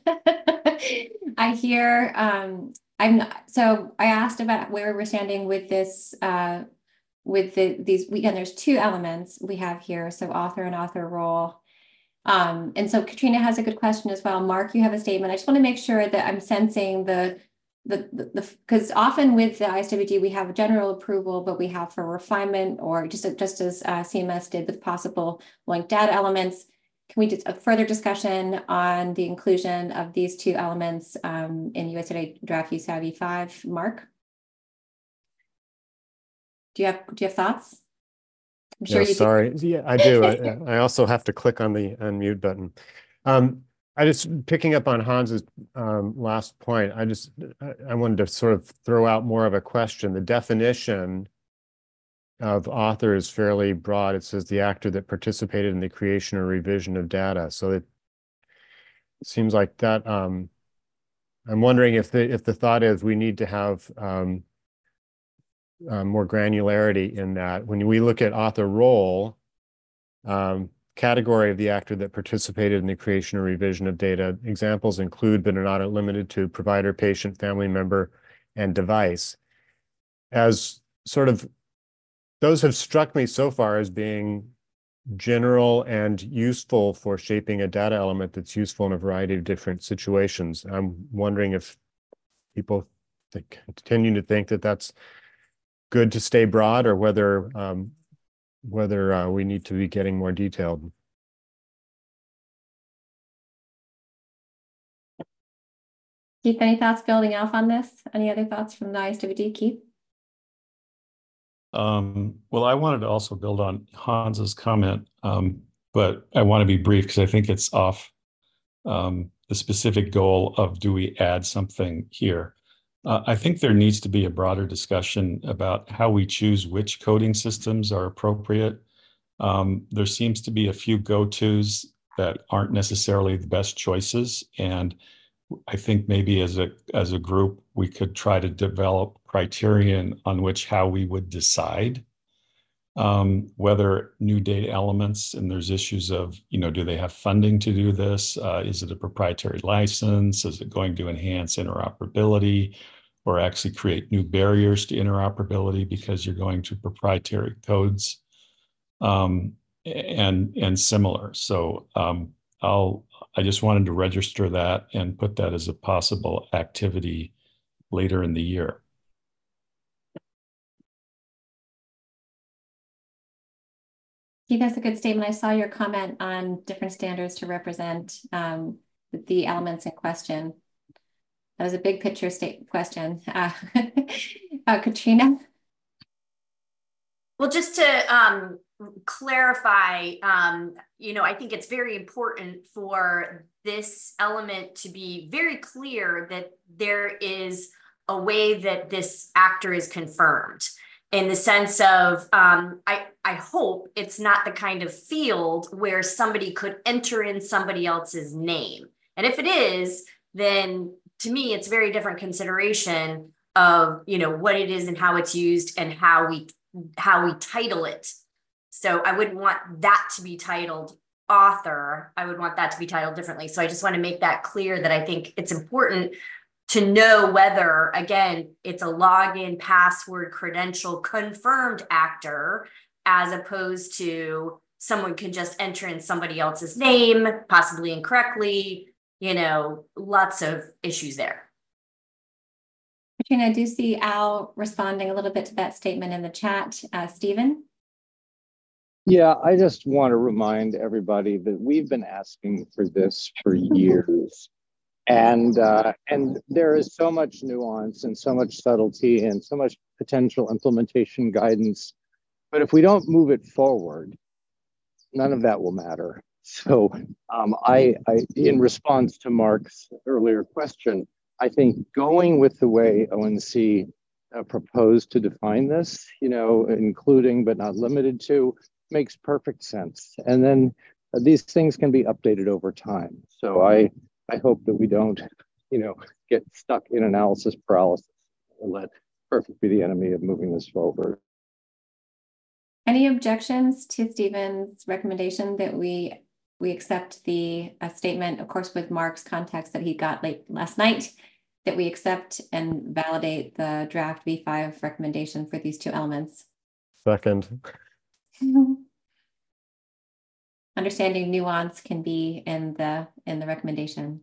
S2: I hear, so I asked about where we're standing with this with again, there's two elements we have here. So author and author role. And so Katrina has a good question as well. Mark, you have a statement. I just want to make sure that I'm sensing because often with the ISWD, we have general approval, but we have for refinement or just as CMS did with possible linked data elements. Can we do a further discussion on the inclusion of these two elements in USAID Draft USAV 5? Mark, do you have thoughts? I'm sure
S6: you sorry. Yeah, I do. I also have to click on the unmute button. I just picking up on Hans's last point. I wanted to sort of throw out more of a question. The definition of author is fairly broad. It says the actor that participated in the creation or revision of data. So it seems like that. I'm wondering if the thought is we need to have more granularity in that. When we look at author role, category of the actor that participated in the creation or revision of data, examples include but are not limited to provider, patient, family member, and device. As sort of, those have struck me so far as being general and useful for shaping a data element that's useful in a variety of different situations. I'm wondering if people continue to think that that's good to stay broad, or whether we need to be getting more detailed.
S2: Keith, any thoughts building off on this? Any other thoughts from the ISWD, Keith?
S19: Well, I wanted to also build on Hans's comment, but I want to be brief because I think it's off the specific goal of, do we add something here? I think there needs to be a broader discussion about how we choose which coding systems are appropriate. There seems to be a few go-tos that aren't necessarily the best choices. And I think maybe as a group, we could try to develop criterion on which how we would decide whether new data elements, and there's issues of, do they have funding to do this? Is it a proprietary license? Is it going to enhance interoperability or actually create new barriers to interoperability because you're going to proprietary codes and similar? So I just wanted to register that and put that as a possible activity later in the year.
S2: Keith, that's a good statement. I saw your comment on different standards to represent the elements in question. That was a big picture question. Katrina?
S14: Well, just to clarify, I think it's very important for this element to be very clear that there is a way that this actor is confirmed, in the sense of, I hope it's not the kind of field where somebody could enter in somebody else's name. And if it is, then to me, it's very different consideration of, what it is and how it's used and how we title it. So I wouldn't want that to be titled author. I would want that to be titled differently. So I just want to make that clear, that I think it's important to know whether, again, it's a login, password, credential confirmed actor, as opposed to someone can just enter in somebody else's name, possibly incorrectly, lots of issues there.
S2: Katrina, I do see Al responding a little bit to that statement in the chat. Stephen?
S9: Yeah, I just want to remind everybody that we've been asking for this for years. And there is so much nuance and so much subtlety and so much potential implementation guidance. But if we don't move it forward, none of that will matter. So I in response to Mark's earlier question, I think going with the way ONC proposed to define this, including but not limited to, makes perfect sense. And then these things can be updated over time. So I hope that we don't, get stuck in analysis paralysis and let perfect be the enemy of moving this forward.
S2: Any objections to Stephen's recommendation that we accept the statement, of course, with Mark's context that he got late last night, that we accept and validate the draft V5 recommendation for these two elements?
S6: Second.
S2: Understanding nuance can be in the recommendation.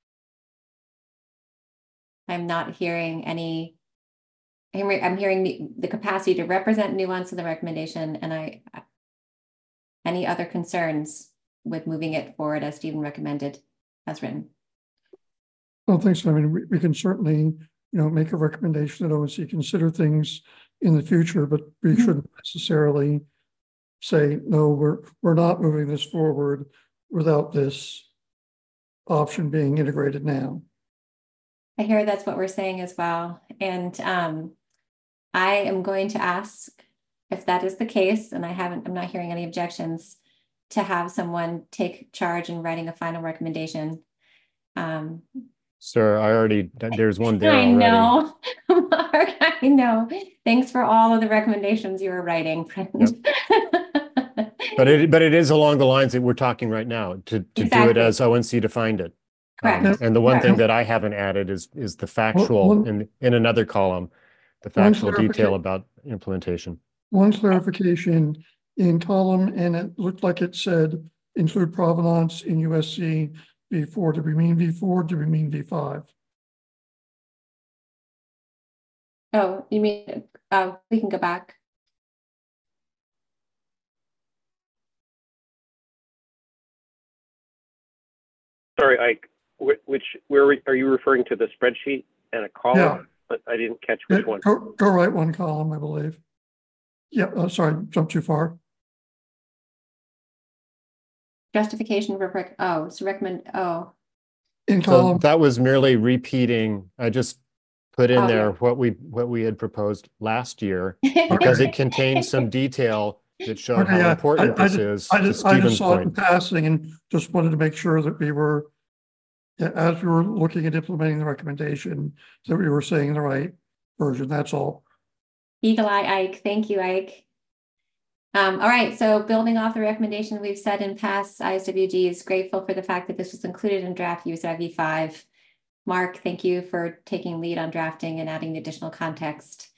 S2: I'm not hearing any. I'm hearing the capacity to represent nuance in the recommendation, and any other concerns with moving it forward as Stephen recommended, as written?
S3: I don't think so. I mean, we can certainly, make a recommendation that ONC consider things in the future, but we shouldn't necessarily say, no, we're not moving this forward without this option being integrated now.
S2: I hear that's what we're saying as well. And I am going to ask if that is the case, and I'm not hearing any objections, to have someone take charge in writing a final recommendation.
S6: Sir, there's one there already.
S2: I know, Mark, I know. Thanks for all of the recommendations you were writing, friend.
S6: Yep. But it is along the lines that we're talking right now, to do it as ONC defined it.
S2: Correct.
S6: And the one thing that I haven't added is the factual in another column, the factual detail about implementation.
S3: One clarification in column, and it looked like it said include provenance in USC V4. Do we mean V4? Do we mean V5?
S2: Oh, you mean, we can go back.
S8: Sorry, Ike, are you referring to the spreadsheet and a column? Yeah. But I didn't catch which one.
S3: Go right one column, I believe. Yeah, sorry, jumped too far.
S2: Justification for recommend.
S3: In column.
S6: So that was merely repeating. I just put in there what we had proposed last year because it contains some detail that showed how important this is.
S3: I just saw it in passing and just wanted to make sure that we were, as we were looking at implementing the recommendation, that we were saying the right version. That's all.
S2: Eagle Eye Ike. Thank you, Ike. All right, so building off the recommendation we've said in past ISWGs, grateful for the fact that this was included in draft USIV 5. Mark, thank you for taking lead on drafting and adding the additional context.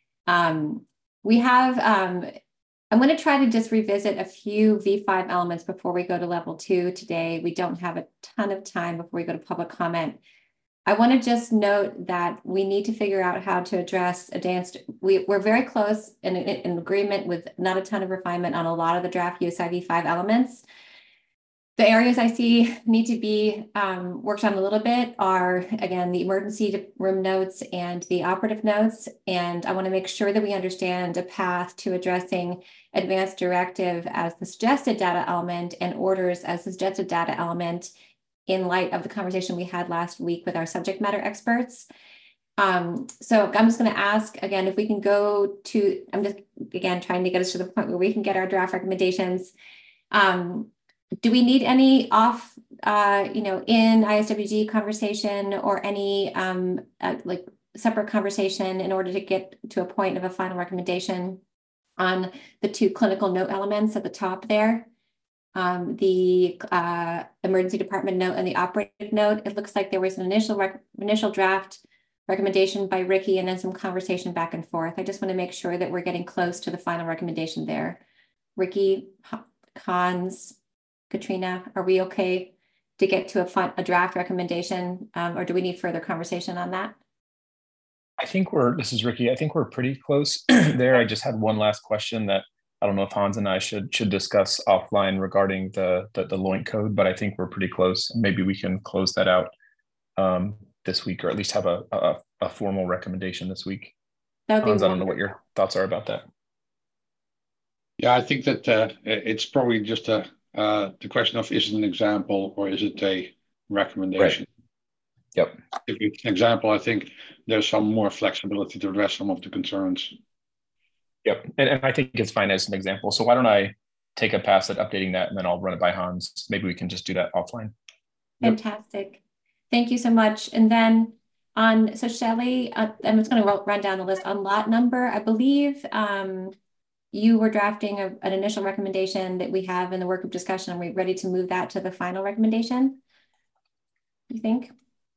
S2: We have, I'm going to try to just revisit a few V5 elements before we go to level 2 today. We don't have a ton of time before we go to public comment. I want to just note that we need to figure out how to address advanced. We're very close in agreement with not a ton of refinement on a lot of the draft USIV 5 elements. The areas I see need to be worked on a little bit are, again, the emergency room notes and the operative notes. And I want to make sure that we understand a path to addressing advanced directive as the suggested data element and orders as the suggested data element in light of the conversation we had last week with our subject matter experts. So I'm just going to ask again, if we can go to, I'm just again trying to get us to the point where we can get our draft recommendations. Do we need any off, in ISWG conversation or any like separate conversation in order to get to a point of a final recommendation on the 2 clinical note elements at the top there? The emergency department note and the operative note. It looks like there was an initial draft recommendation by Ricky and then some conversation back and forth. I just want to make sure that we're getting close to the final recommendation there. Ricky, Hans, Katrina, are we okay to get to a draft recommendation, or do we need further conversation on that?
S20: I think this is Ricky. I think we're pretty close there. I just had one last question that I don't know if Hans and I should discuss offline regarding the LOINC code, but I think we're pretty close. Maybe we can close that out this week, or at least have a formal recommendation this week. Hans, I don't know what your thoughts are about that.
S15: Yeah, I think that it's probably just the question of, is it an example or is it a recommendation?
S20: Right. Yep.
S15: If it's an example, I think there's some more flexibility to address some of the concerns.
S20: Yep, and I think it's fine as an example. So why don't I take a pass at updating that, and then I'll run it by Hans. Maybe we can just do that offline.
S2: Fantastic. Yep. Thank you so much. And then so Shelley, I'm just going to run down the list on lot number. I believe you were drafting an initial recommendation that we have in the workgroup discussion. Are we ready to move that to the final recommendation? You think?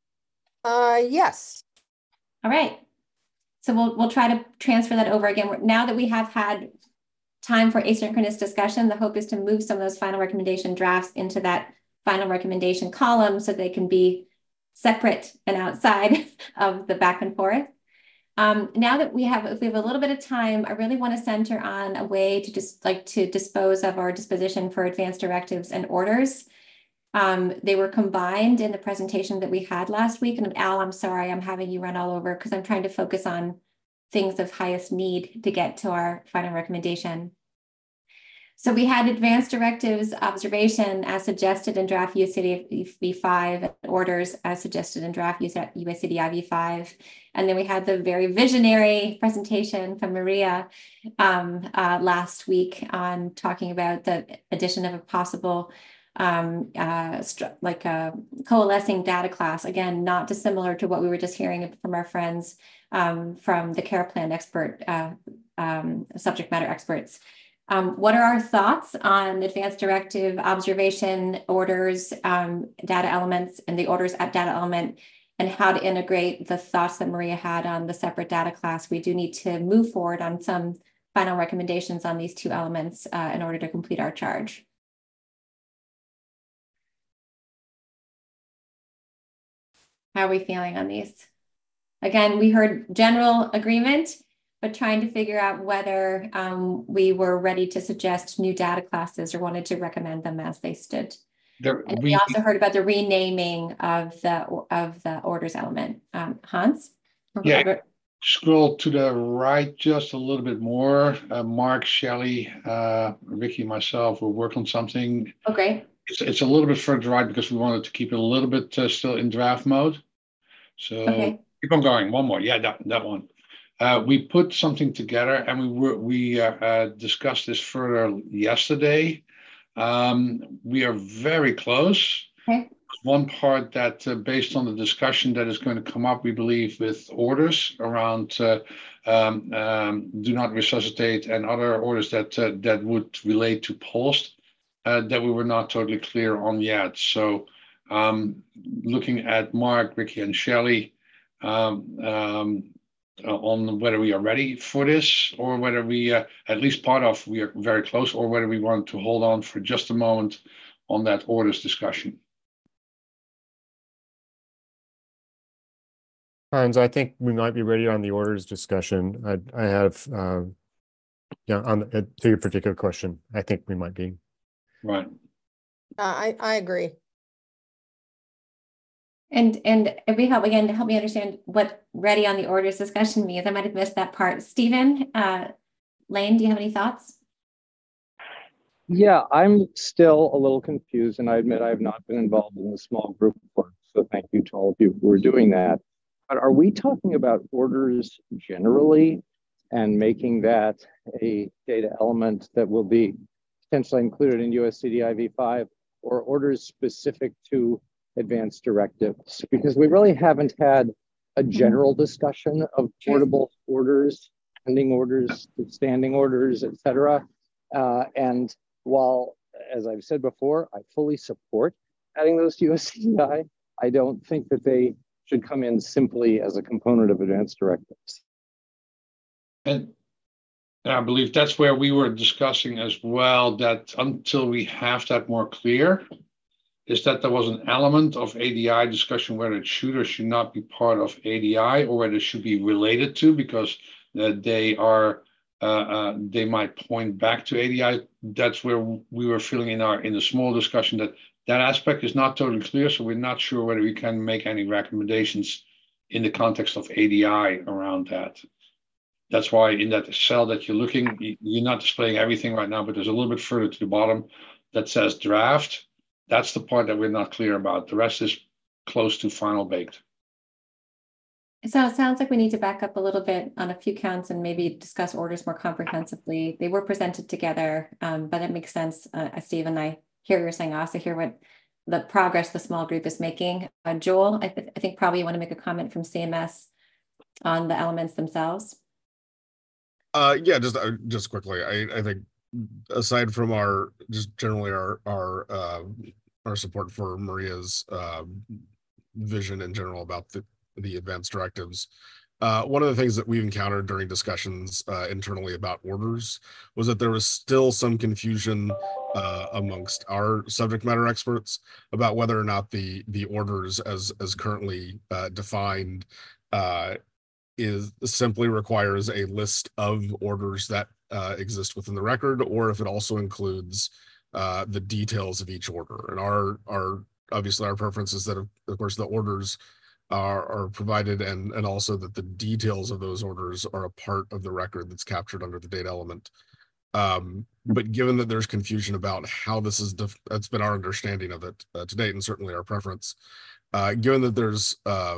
S16: Yes.
S2: All right. So we'll try to transfer that over again. Now that we have had time for asynchronous discussion. The hope is to move some of those final recommendation drafts into that final recommendation column so they can be separate and outside of the back and forth. Now that if we have a little bit of time, I really want to center on a way to just dispose of our disposition for advanced directives and orders. They were combined in the presentation that we had last week. And Al, I'm sorry, I'm having you run all over because I'm trying to focus on things of highest need to get to our final recommendation. So we had advanced directives observation as suggested in draft USCDI v5, and orders as suggested in draft USCDI v5. And then we had the very visionary presentation from Maria last week on talking about the addition of a possible coalescing data class, again, not dissimilar to what we were just hearing from our friends from the care plan expert, subject matter experts. What are our thoughts on advanced directive observation orders, data elements, and the orders at data element, and how to integrate the thoughts that Maria had on the separate data class? We do need to move forward on some final recommendations on these two elements in order to complete our charge. How are we feeling on these? Again, we heard general agreement, but trying to figure out whether we were ready to suggest new data classes or wanted to recommend them as they stood. And we also heard about the renaming of the orders element. Hans?
S15: Yeah, scroll to the right just a little bit more. Mark, Shelley, Ricky, myself will work on something.
S2: Okay.
S15: It's a little bit further right because we wanted to keep it a little bit still in draft mode. So okay. Keep on going. One more. Yeah, that one. We put something together and we discussed this further yesterday. We are very close.
S2: Okay.
S15: One part that based on the discussion that is going to come up, we believe with orders around do not resuscitate and other orders that would relate to post that we were not totally clear on yet. So looking at Mark, Ricky, and Shelley, on whether we are ready for this or whether we, at least part of, we are very close, or whether we want to hold on for just a moment on that orders discussion.
S6: Hans, I think we might be ready on the orders discussion. I have, to your particular question, I think we might be.
S15: Right.
S16: I agree.
S2: And if we help again to help me understand what ready on the orders discussion means, I might have missed that part. Stephen, Lane, do you have any thoughts?
S9: Yeah, I'm still a little confused, and I admit I have not been involved in the small group work. So thank you to all of you who are doing that. But are we talking about orders generally and making that a data element that will be potentially included in USCDI v5, or orders specific to advanced directives? Because we really haven't had a general discussion of portable orders, pending orders, standing orders, et cetera. And while, as I've said before, I fully support adding those to USCDI, I don't think that they should come in simply as a component of advanced directives.
S15: And I believe that's where we were discussing as well, that until we have that more clear, is that there was an element of ADI discussion whether it should or should not be part of ADI, or whether it should be related to, because they might point back to ADI. That's where we were feeling in the small discussion that aspect is not totally clear. So we're not sure whether we can make any recommendations in the context of ADI around that. That's why in that cell that you're looking, you're not displaying everything right now, but there's a little bit further to the bottom that says draft. That's the part that we're not clear about. The rest is close to final baked.
S2: So it sounds like we need to back up a little bit on a few counts and maybe discuss orders more comprehensively. They were presented together, but it makes sense. Steve, and I hear you're saying, I also hear what the progress the small group is making. Joel, I think probably you want to make a comment from CMS on the elements themselves.
S18: Yeah, just quickly, I think aside from our support for Maria's vision in general about the advanced directives, one of the things that we've encountered during discussions internally about orders was that there was still some confusion amongst our subject matter experts about whether or not the orders as currently defined is simply requires a list of orders that exist within the record, or if it also includes the details of each order. And our obviously our preference is that of course the orders are provided and also that the details of those orders are a part of the record that's captured under the data element. But given that there's confusion about how this is, that's been our understanding of it to date, and certainly our preference. Given that there's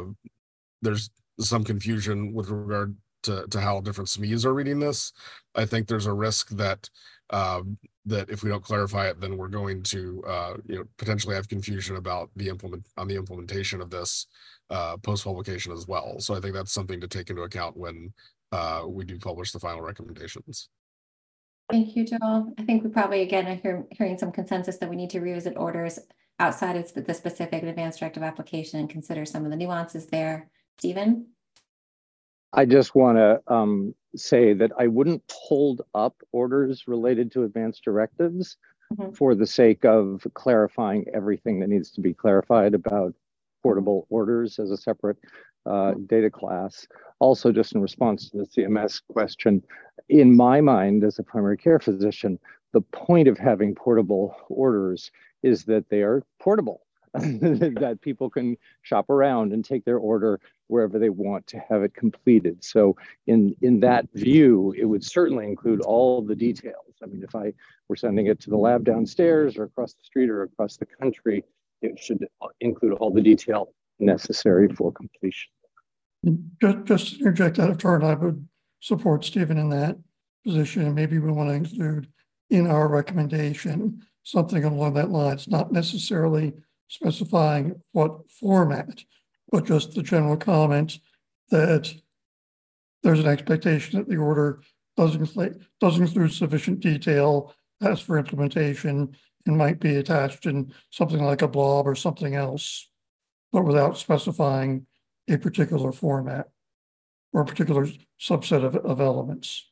S18: some confusion with regard to how different SMEs are reading this, I think there's a risk that that if we don't clarify it, then we're going to potentially have confusion about the implementation of this post publication as well. So I think that's something to take into account when we do publish the final recommendations.
S2: Thank you, Joel. I think we probably, again, are hearing some consensus that we need to revisit orders outside of the specific advanced directive application and consider some of the nuances there. Stephen?
S9: I just want to say that I wouldn't hold up orders related to advanced directives for the sake of clarifying everything that needs to be clarified about portable orders as a separate data class. Also, just in response to the CMS question, in my mind as a primary care physician, the point of having portable orders is that they are portable, that people can shop around and take their order wherever they want to have it completed. So in that view, it would certainly include all the details. I mean, if I were sending it to the lab downstairs or across the street or across the country, it should include all the detail necessary for completion.
S3: Just to interject out of turn, I would support Stephen in that position, and maybe we want to include in our recommendation something along that lines, not necessarily specifying what format, but just the general comment that there's an expectation that the order does include sufficient detail as for implementation and might be attached in something like a blob or something else, but without specifying a particular format or a particular subset of elements.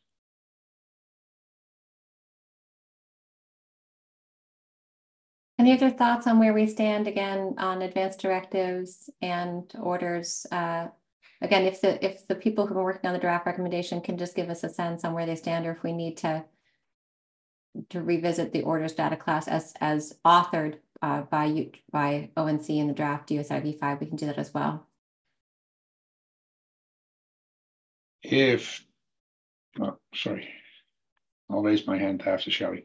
S2: Any other thoughts on where we stand again on advanced directives and orders? Again, if the people who are working on the draft recommendation can just give us a sense on where they stand, or if we need to revisit the orders data class as authored by ONC in the draft USI v5, we can do that as well.
S15: Sorry, I'll raise my hand after Shelly.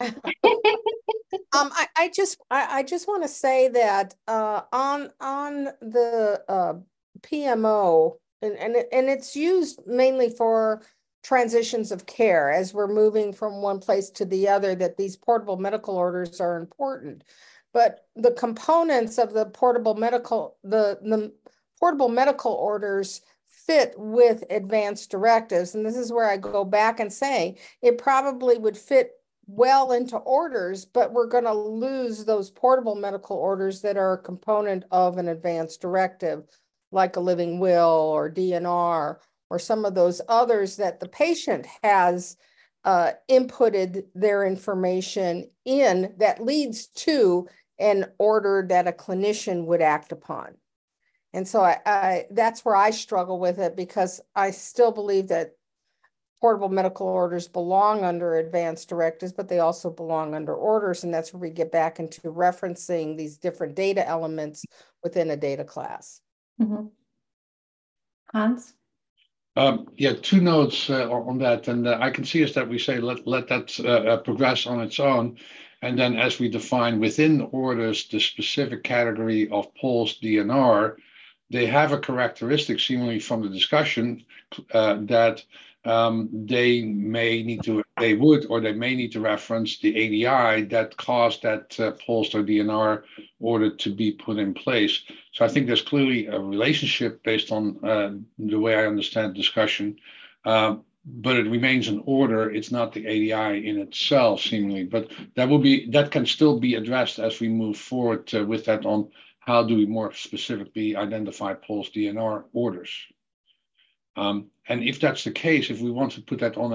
S16: I just want to say that on the PMO, and it's used mainly for transitions of care as we're moving from one place to the other, that these portable medical orders are important. But the components of the portable medical, the portable medical orders fit with advanced directives. And this is where I go back and say it probably would fit well into orders, but we're going to lose those portable medical orders that are a component of an advanced directive, like a living will or DNR, or some of those others that the patient has inputted their information in that leads to an order that a clinician would act upon. And so that's where I struggle with it, because I still believe that portable medical orders belong under advanced directives, but they also belong under orders. And that's where we get back into referencing these different data elements within a data class.
S2: Mm-hmm. Hans?
S15: Yeah, two notes on that. And I can see is that we say let that progress on its own. And then as we define within orders the specific category of POLS DNR, they have a characteristic seemingly from the discussion that they may need to reference the ADI that caused that POLS or DNR order to be put in place. So I think there's clearly a relationship based on the way I understand the discussion, but it remains an order. It's not the ADI in itself, seemingly, but that can still be addressed as we move forward with that on how do we more specifically identify POLS DNR orders. And if that's the case, if we want to put that on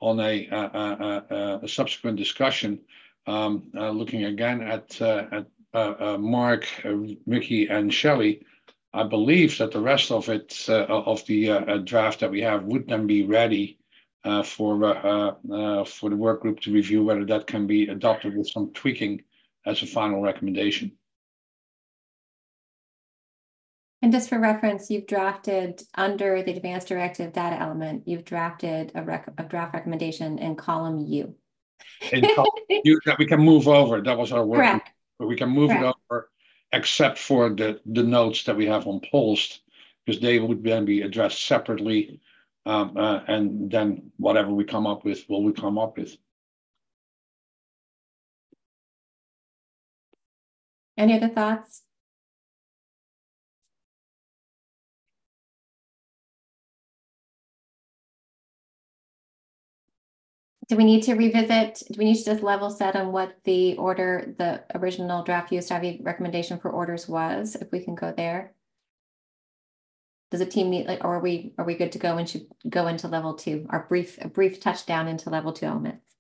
S15: a subsequent discussion, looking again at Mark, Mickey, and Shelley, I believe that the rest of it, of the draft that we have, would then be ready for the work group to review whether that can be adopted with some tweaking as a final recommendation.
S2: And just for reference, you've drafted under the advanced directive data element, you've drafted a draft recommendation in column U.
S15: In column U that we can move over. That was our work.
S2: Correct.
S15: But we can move
S2: Correct.
S15: it over, except for the notes that we have on Polst, because they would then be addressed separately. And then whatever we come up with, we come up with.
S2: Any other thoughts? Do we need to revisit? Do we need to just level set on what the original draft USID recommendation for orders was? If we can go there, does the team need, or are we good to go and should go into level 2? A brief touchdown into level 2 elements.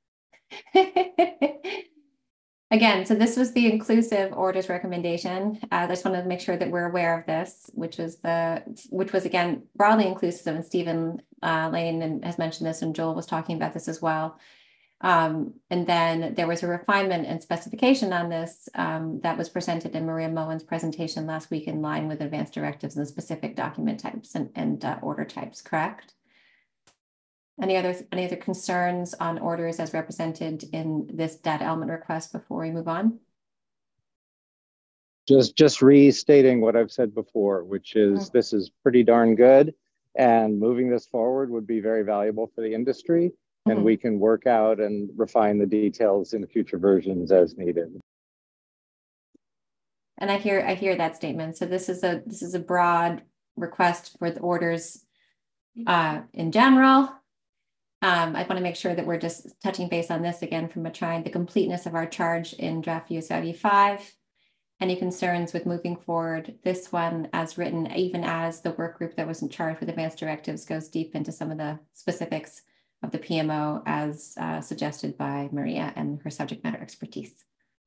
S2: Again, so this was the inclusive orders recommendation. I just want to make sure that we're aware of this, which was again broadly inclusive, and Stephen Lane has mentioned this, and Joel was talking about this as well. And then there was a refinement and specification on this that was presented in Maria Moen's presentation last week, in line with advanced directives and specific document types and order types. Correct? Any other concerns on orders as represented in this data element request before we move on?
S9: Just restating what I've said before, which is this is pretty darn good, and moving this forward would be very valuable for the industry, and we can work out and refine the details in future versions as needed.
S2: And I hear that statement. So this is a broad request for the orders in general. I want to make sure that we're just touching base on this again from trying the completeness of our charge in draft USID 5. Any concerns with moving forward this one as written, even as the work group that was in charge with advanced directives goes deep into some of the specifics of the PMO as suggested by Maria and her subject matter expertise.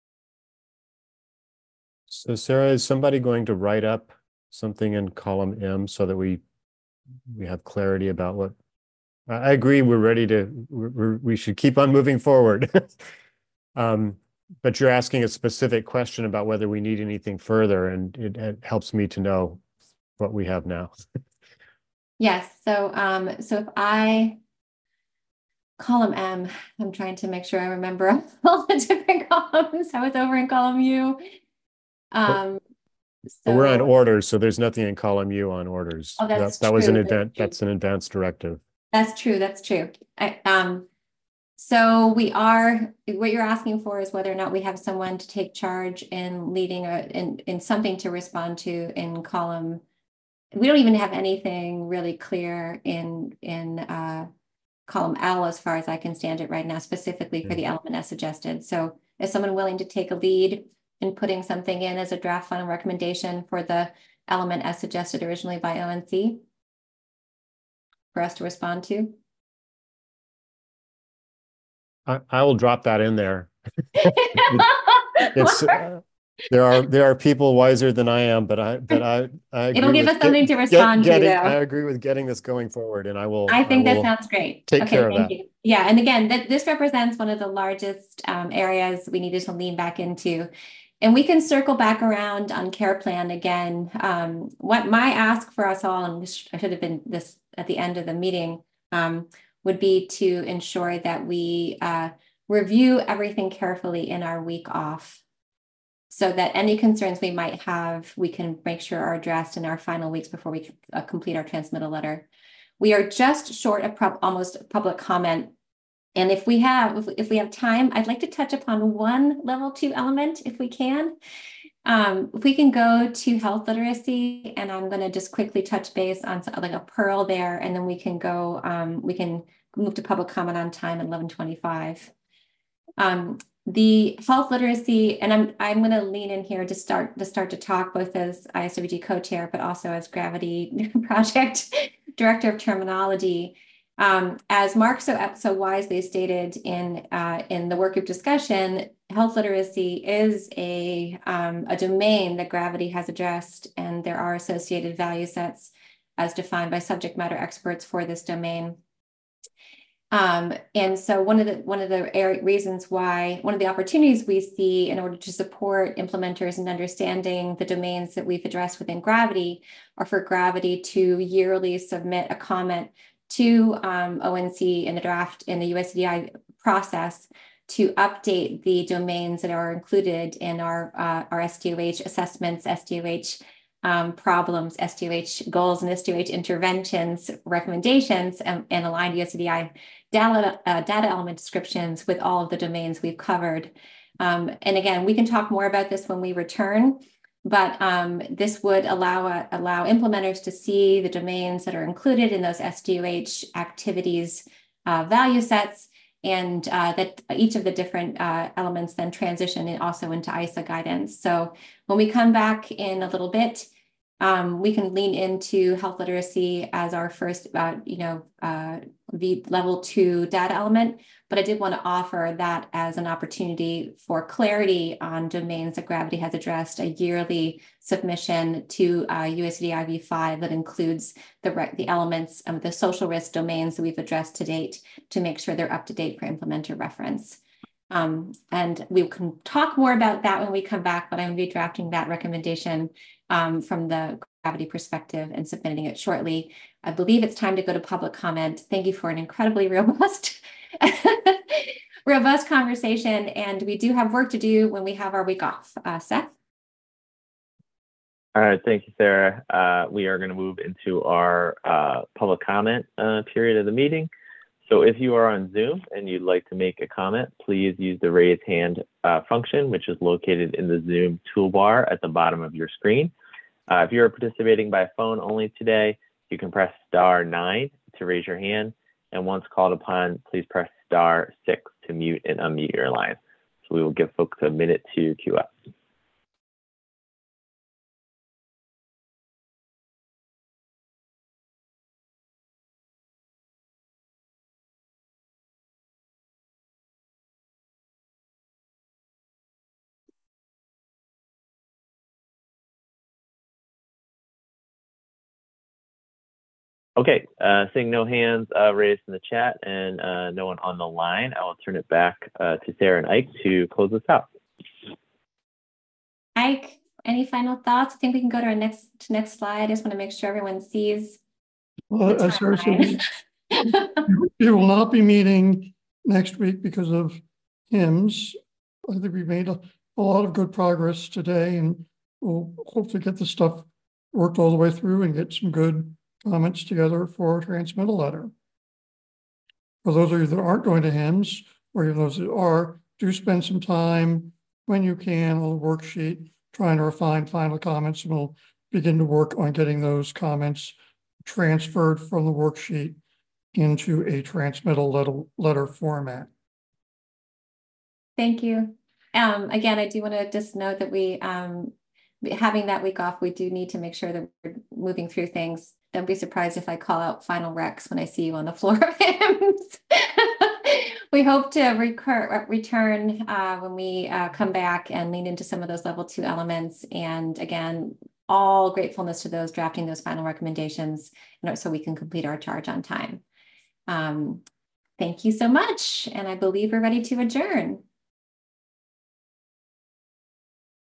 S6: So Sarah, is somebody going to write up something in column M so that we have clarity about what? I agree. We're ready to. We should keep on moving forward. But you're asking a specific question about whether we need anything further, and it helps me to know what we have now.
S2: Yes. So if I column M, I'm trying to make sure I remember all the different columns. I was over in column U.
S6: So we're on orders, so there's nothing in column U on orders.
S2: Oh, that's
S6: that was
S2: true.
S6: That's an advanced directive.
S2: That's true. That's true. So we are, what you're asking for is whether or not we have someone to take charge in leading in something to respond to in column. We don't even have anything really clear in column L as far as I can stand it right now, specifically for the element as suggested. So is someone willing to take a lead in putting something in as a draft final recommendation for the element as suggested originally by ONC for us to respond to?
S6: I will drop that in there. There are people wiser than I am, but I
S2: it'll give us something to respond to, though.
S6: I agree with getting this going forward, and
S2: I think that sounds great.
S6: Take care of that.
S2: You. Yeah, and again, this represents one of the largest areas we needed to lean back into. And we can circle back around on care plan again. What my ask for us all, and I should have been this at the end of the meeting, would be to ensure that we review everything carefully in our week off, so that any concerns we might have, we can make sure are addressed in our final weeks before we complete our transmittal letter. We are just short of almost public comment. And if we have time, I'd like to touch upon one level 2 element if we can. If we can go to health literacy, and I'm going to just quickly touch base on like a pearl there, and then we can go, we can move to public comment on time at 11:25. The health literacy, and I'm going to lean in here to start to talk both as ISWG co-chair, but also as Gravity project Director of Terminology. As Mark so wisely stated in the workgroup discussion, health literacy is a domain that Gravity has addressed, and there are associated value sets as defined by subject matter experts for this domain. And so one of the reasons why, one of the opportunities we see in order to support implementers in understanding the domains that we've addressed within Gravity are for Gravity to yearly submit a comment to ONC in the draft in the USCDI process to update the domains that are included in our SDOH assessments, SDOH problems, SDOH goals, and SDOH interventions, recommendations, and aligned USCDI data element descriptions with all of the domains we've covered. And again, we can talk more about this when we return, but this would allow implementers to see the domains that are included in those SDOH activities value sets, and that each of the different elements then transition also into ISA guidance. So when we come back in a little bit, we can lean into health literacy as our first, the level 2 data element, but I did want to offer that as an opportunity for clarity on domains that Gravity has addressed, a yearly submission to USCDI v5 that includes the elements of the social risk domains that we've addressed to date to make sure they're up to date for implementer reference. And we can talk more about that when we come back, but I'm going to be drafting that recommendation from the Gravity perspective and submitting it shortly. I believe it's time to go to public comment. Thank you for an incredibly robust conversation. And we do have work to do when we have our week off. Seth?
S1: All right, thank you, Sarah. We are going to move into our public comment period of the meeting. So if you are on Zoom and you'd like to make a comment, please use the raise hand function, which is located in the Zoom toolbar at the bottom of your screen. If you're participating by phone only today, you can press *9 to raise your hand. And once called upon, please press *6 to mute and unmute your line. So we will give folks a minute to queue up. Okay, seeing no hands raised in the chat and no one on the line, I will turn it back to Sarah and Ike to close this out.
S2: Ike, any final thoughts? I think we can go to our next slide. I just want to make sure everyone sees.
S3: Well, as Sarah said, we will not be meeting next week because of HIMSS. I think we made a lot of good progress today, and we'll hopefully get the stuff worked all the way through and get some good comments together for a transmittal letter. For those of you that aren't going to HIMSS, or even those that are, do spend some time when you can on the worksheet trying to refine final comments, and we'll begin to work on getting those comments transferred from the worksheet into a transmittal letter format.
S2: Thank you. Again, I do want to just note that we, having that week off, we do need to make sure that we're moving through things. Don't be surprised if I call out final recs when I see you on the floor of HIMSS. We hope to return when we come back and lean into some of those level 2 elements. And again, all gratefulness to those drafting those final recommendations, so we can complete our charge on time. Thank you so much. And I believe we're ready to adjourn.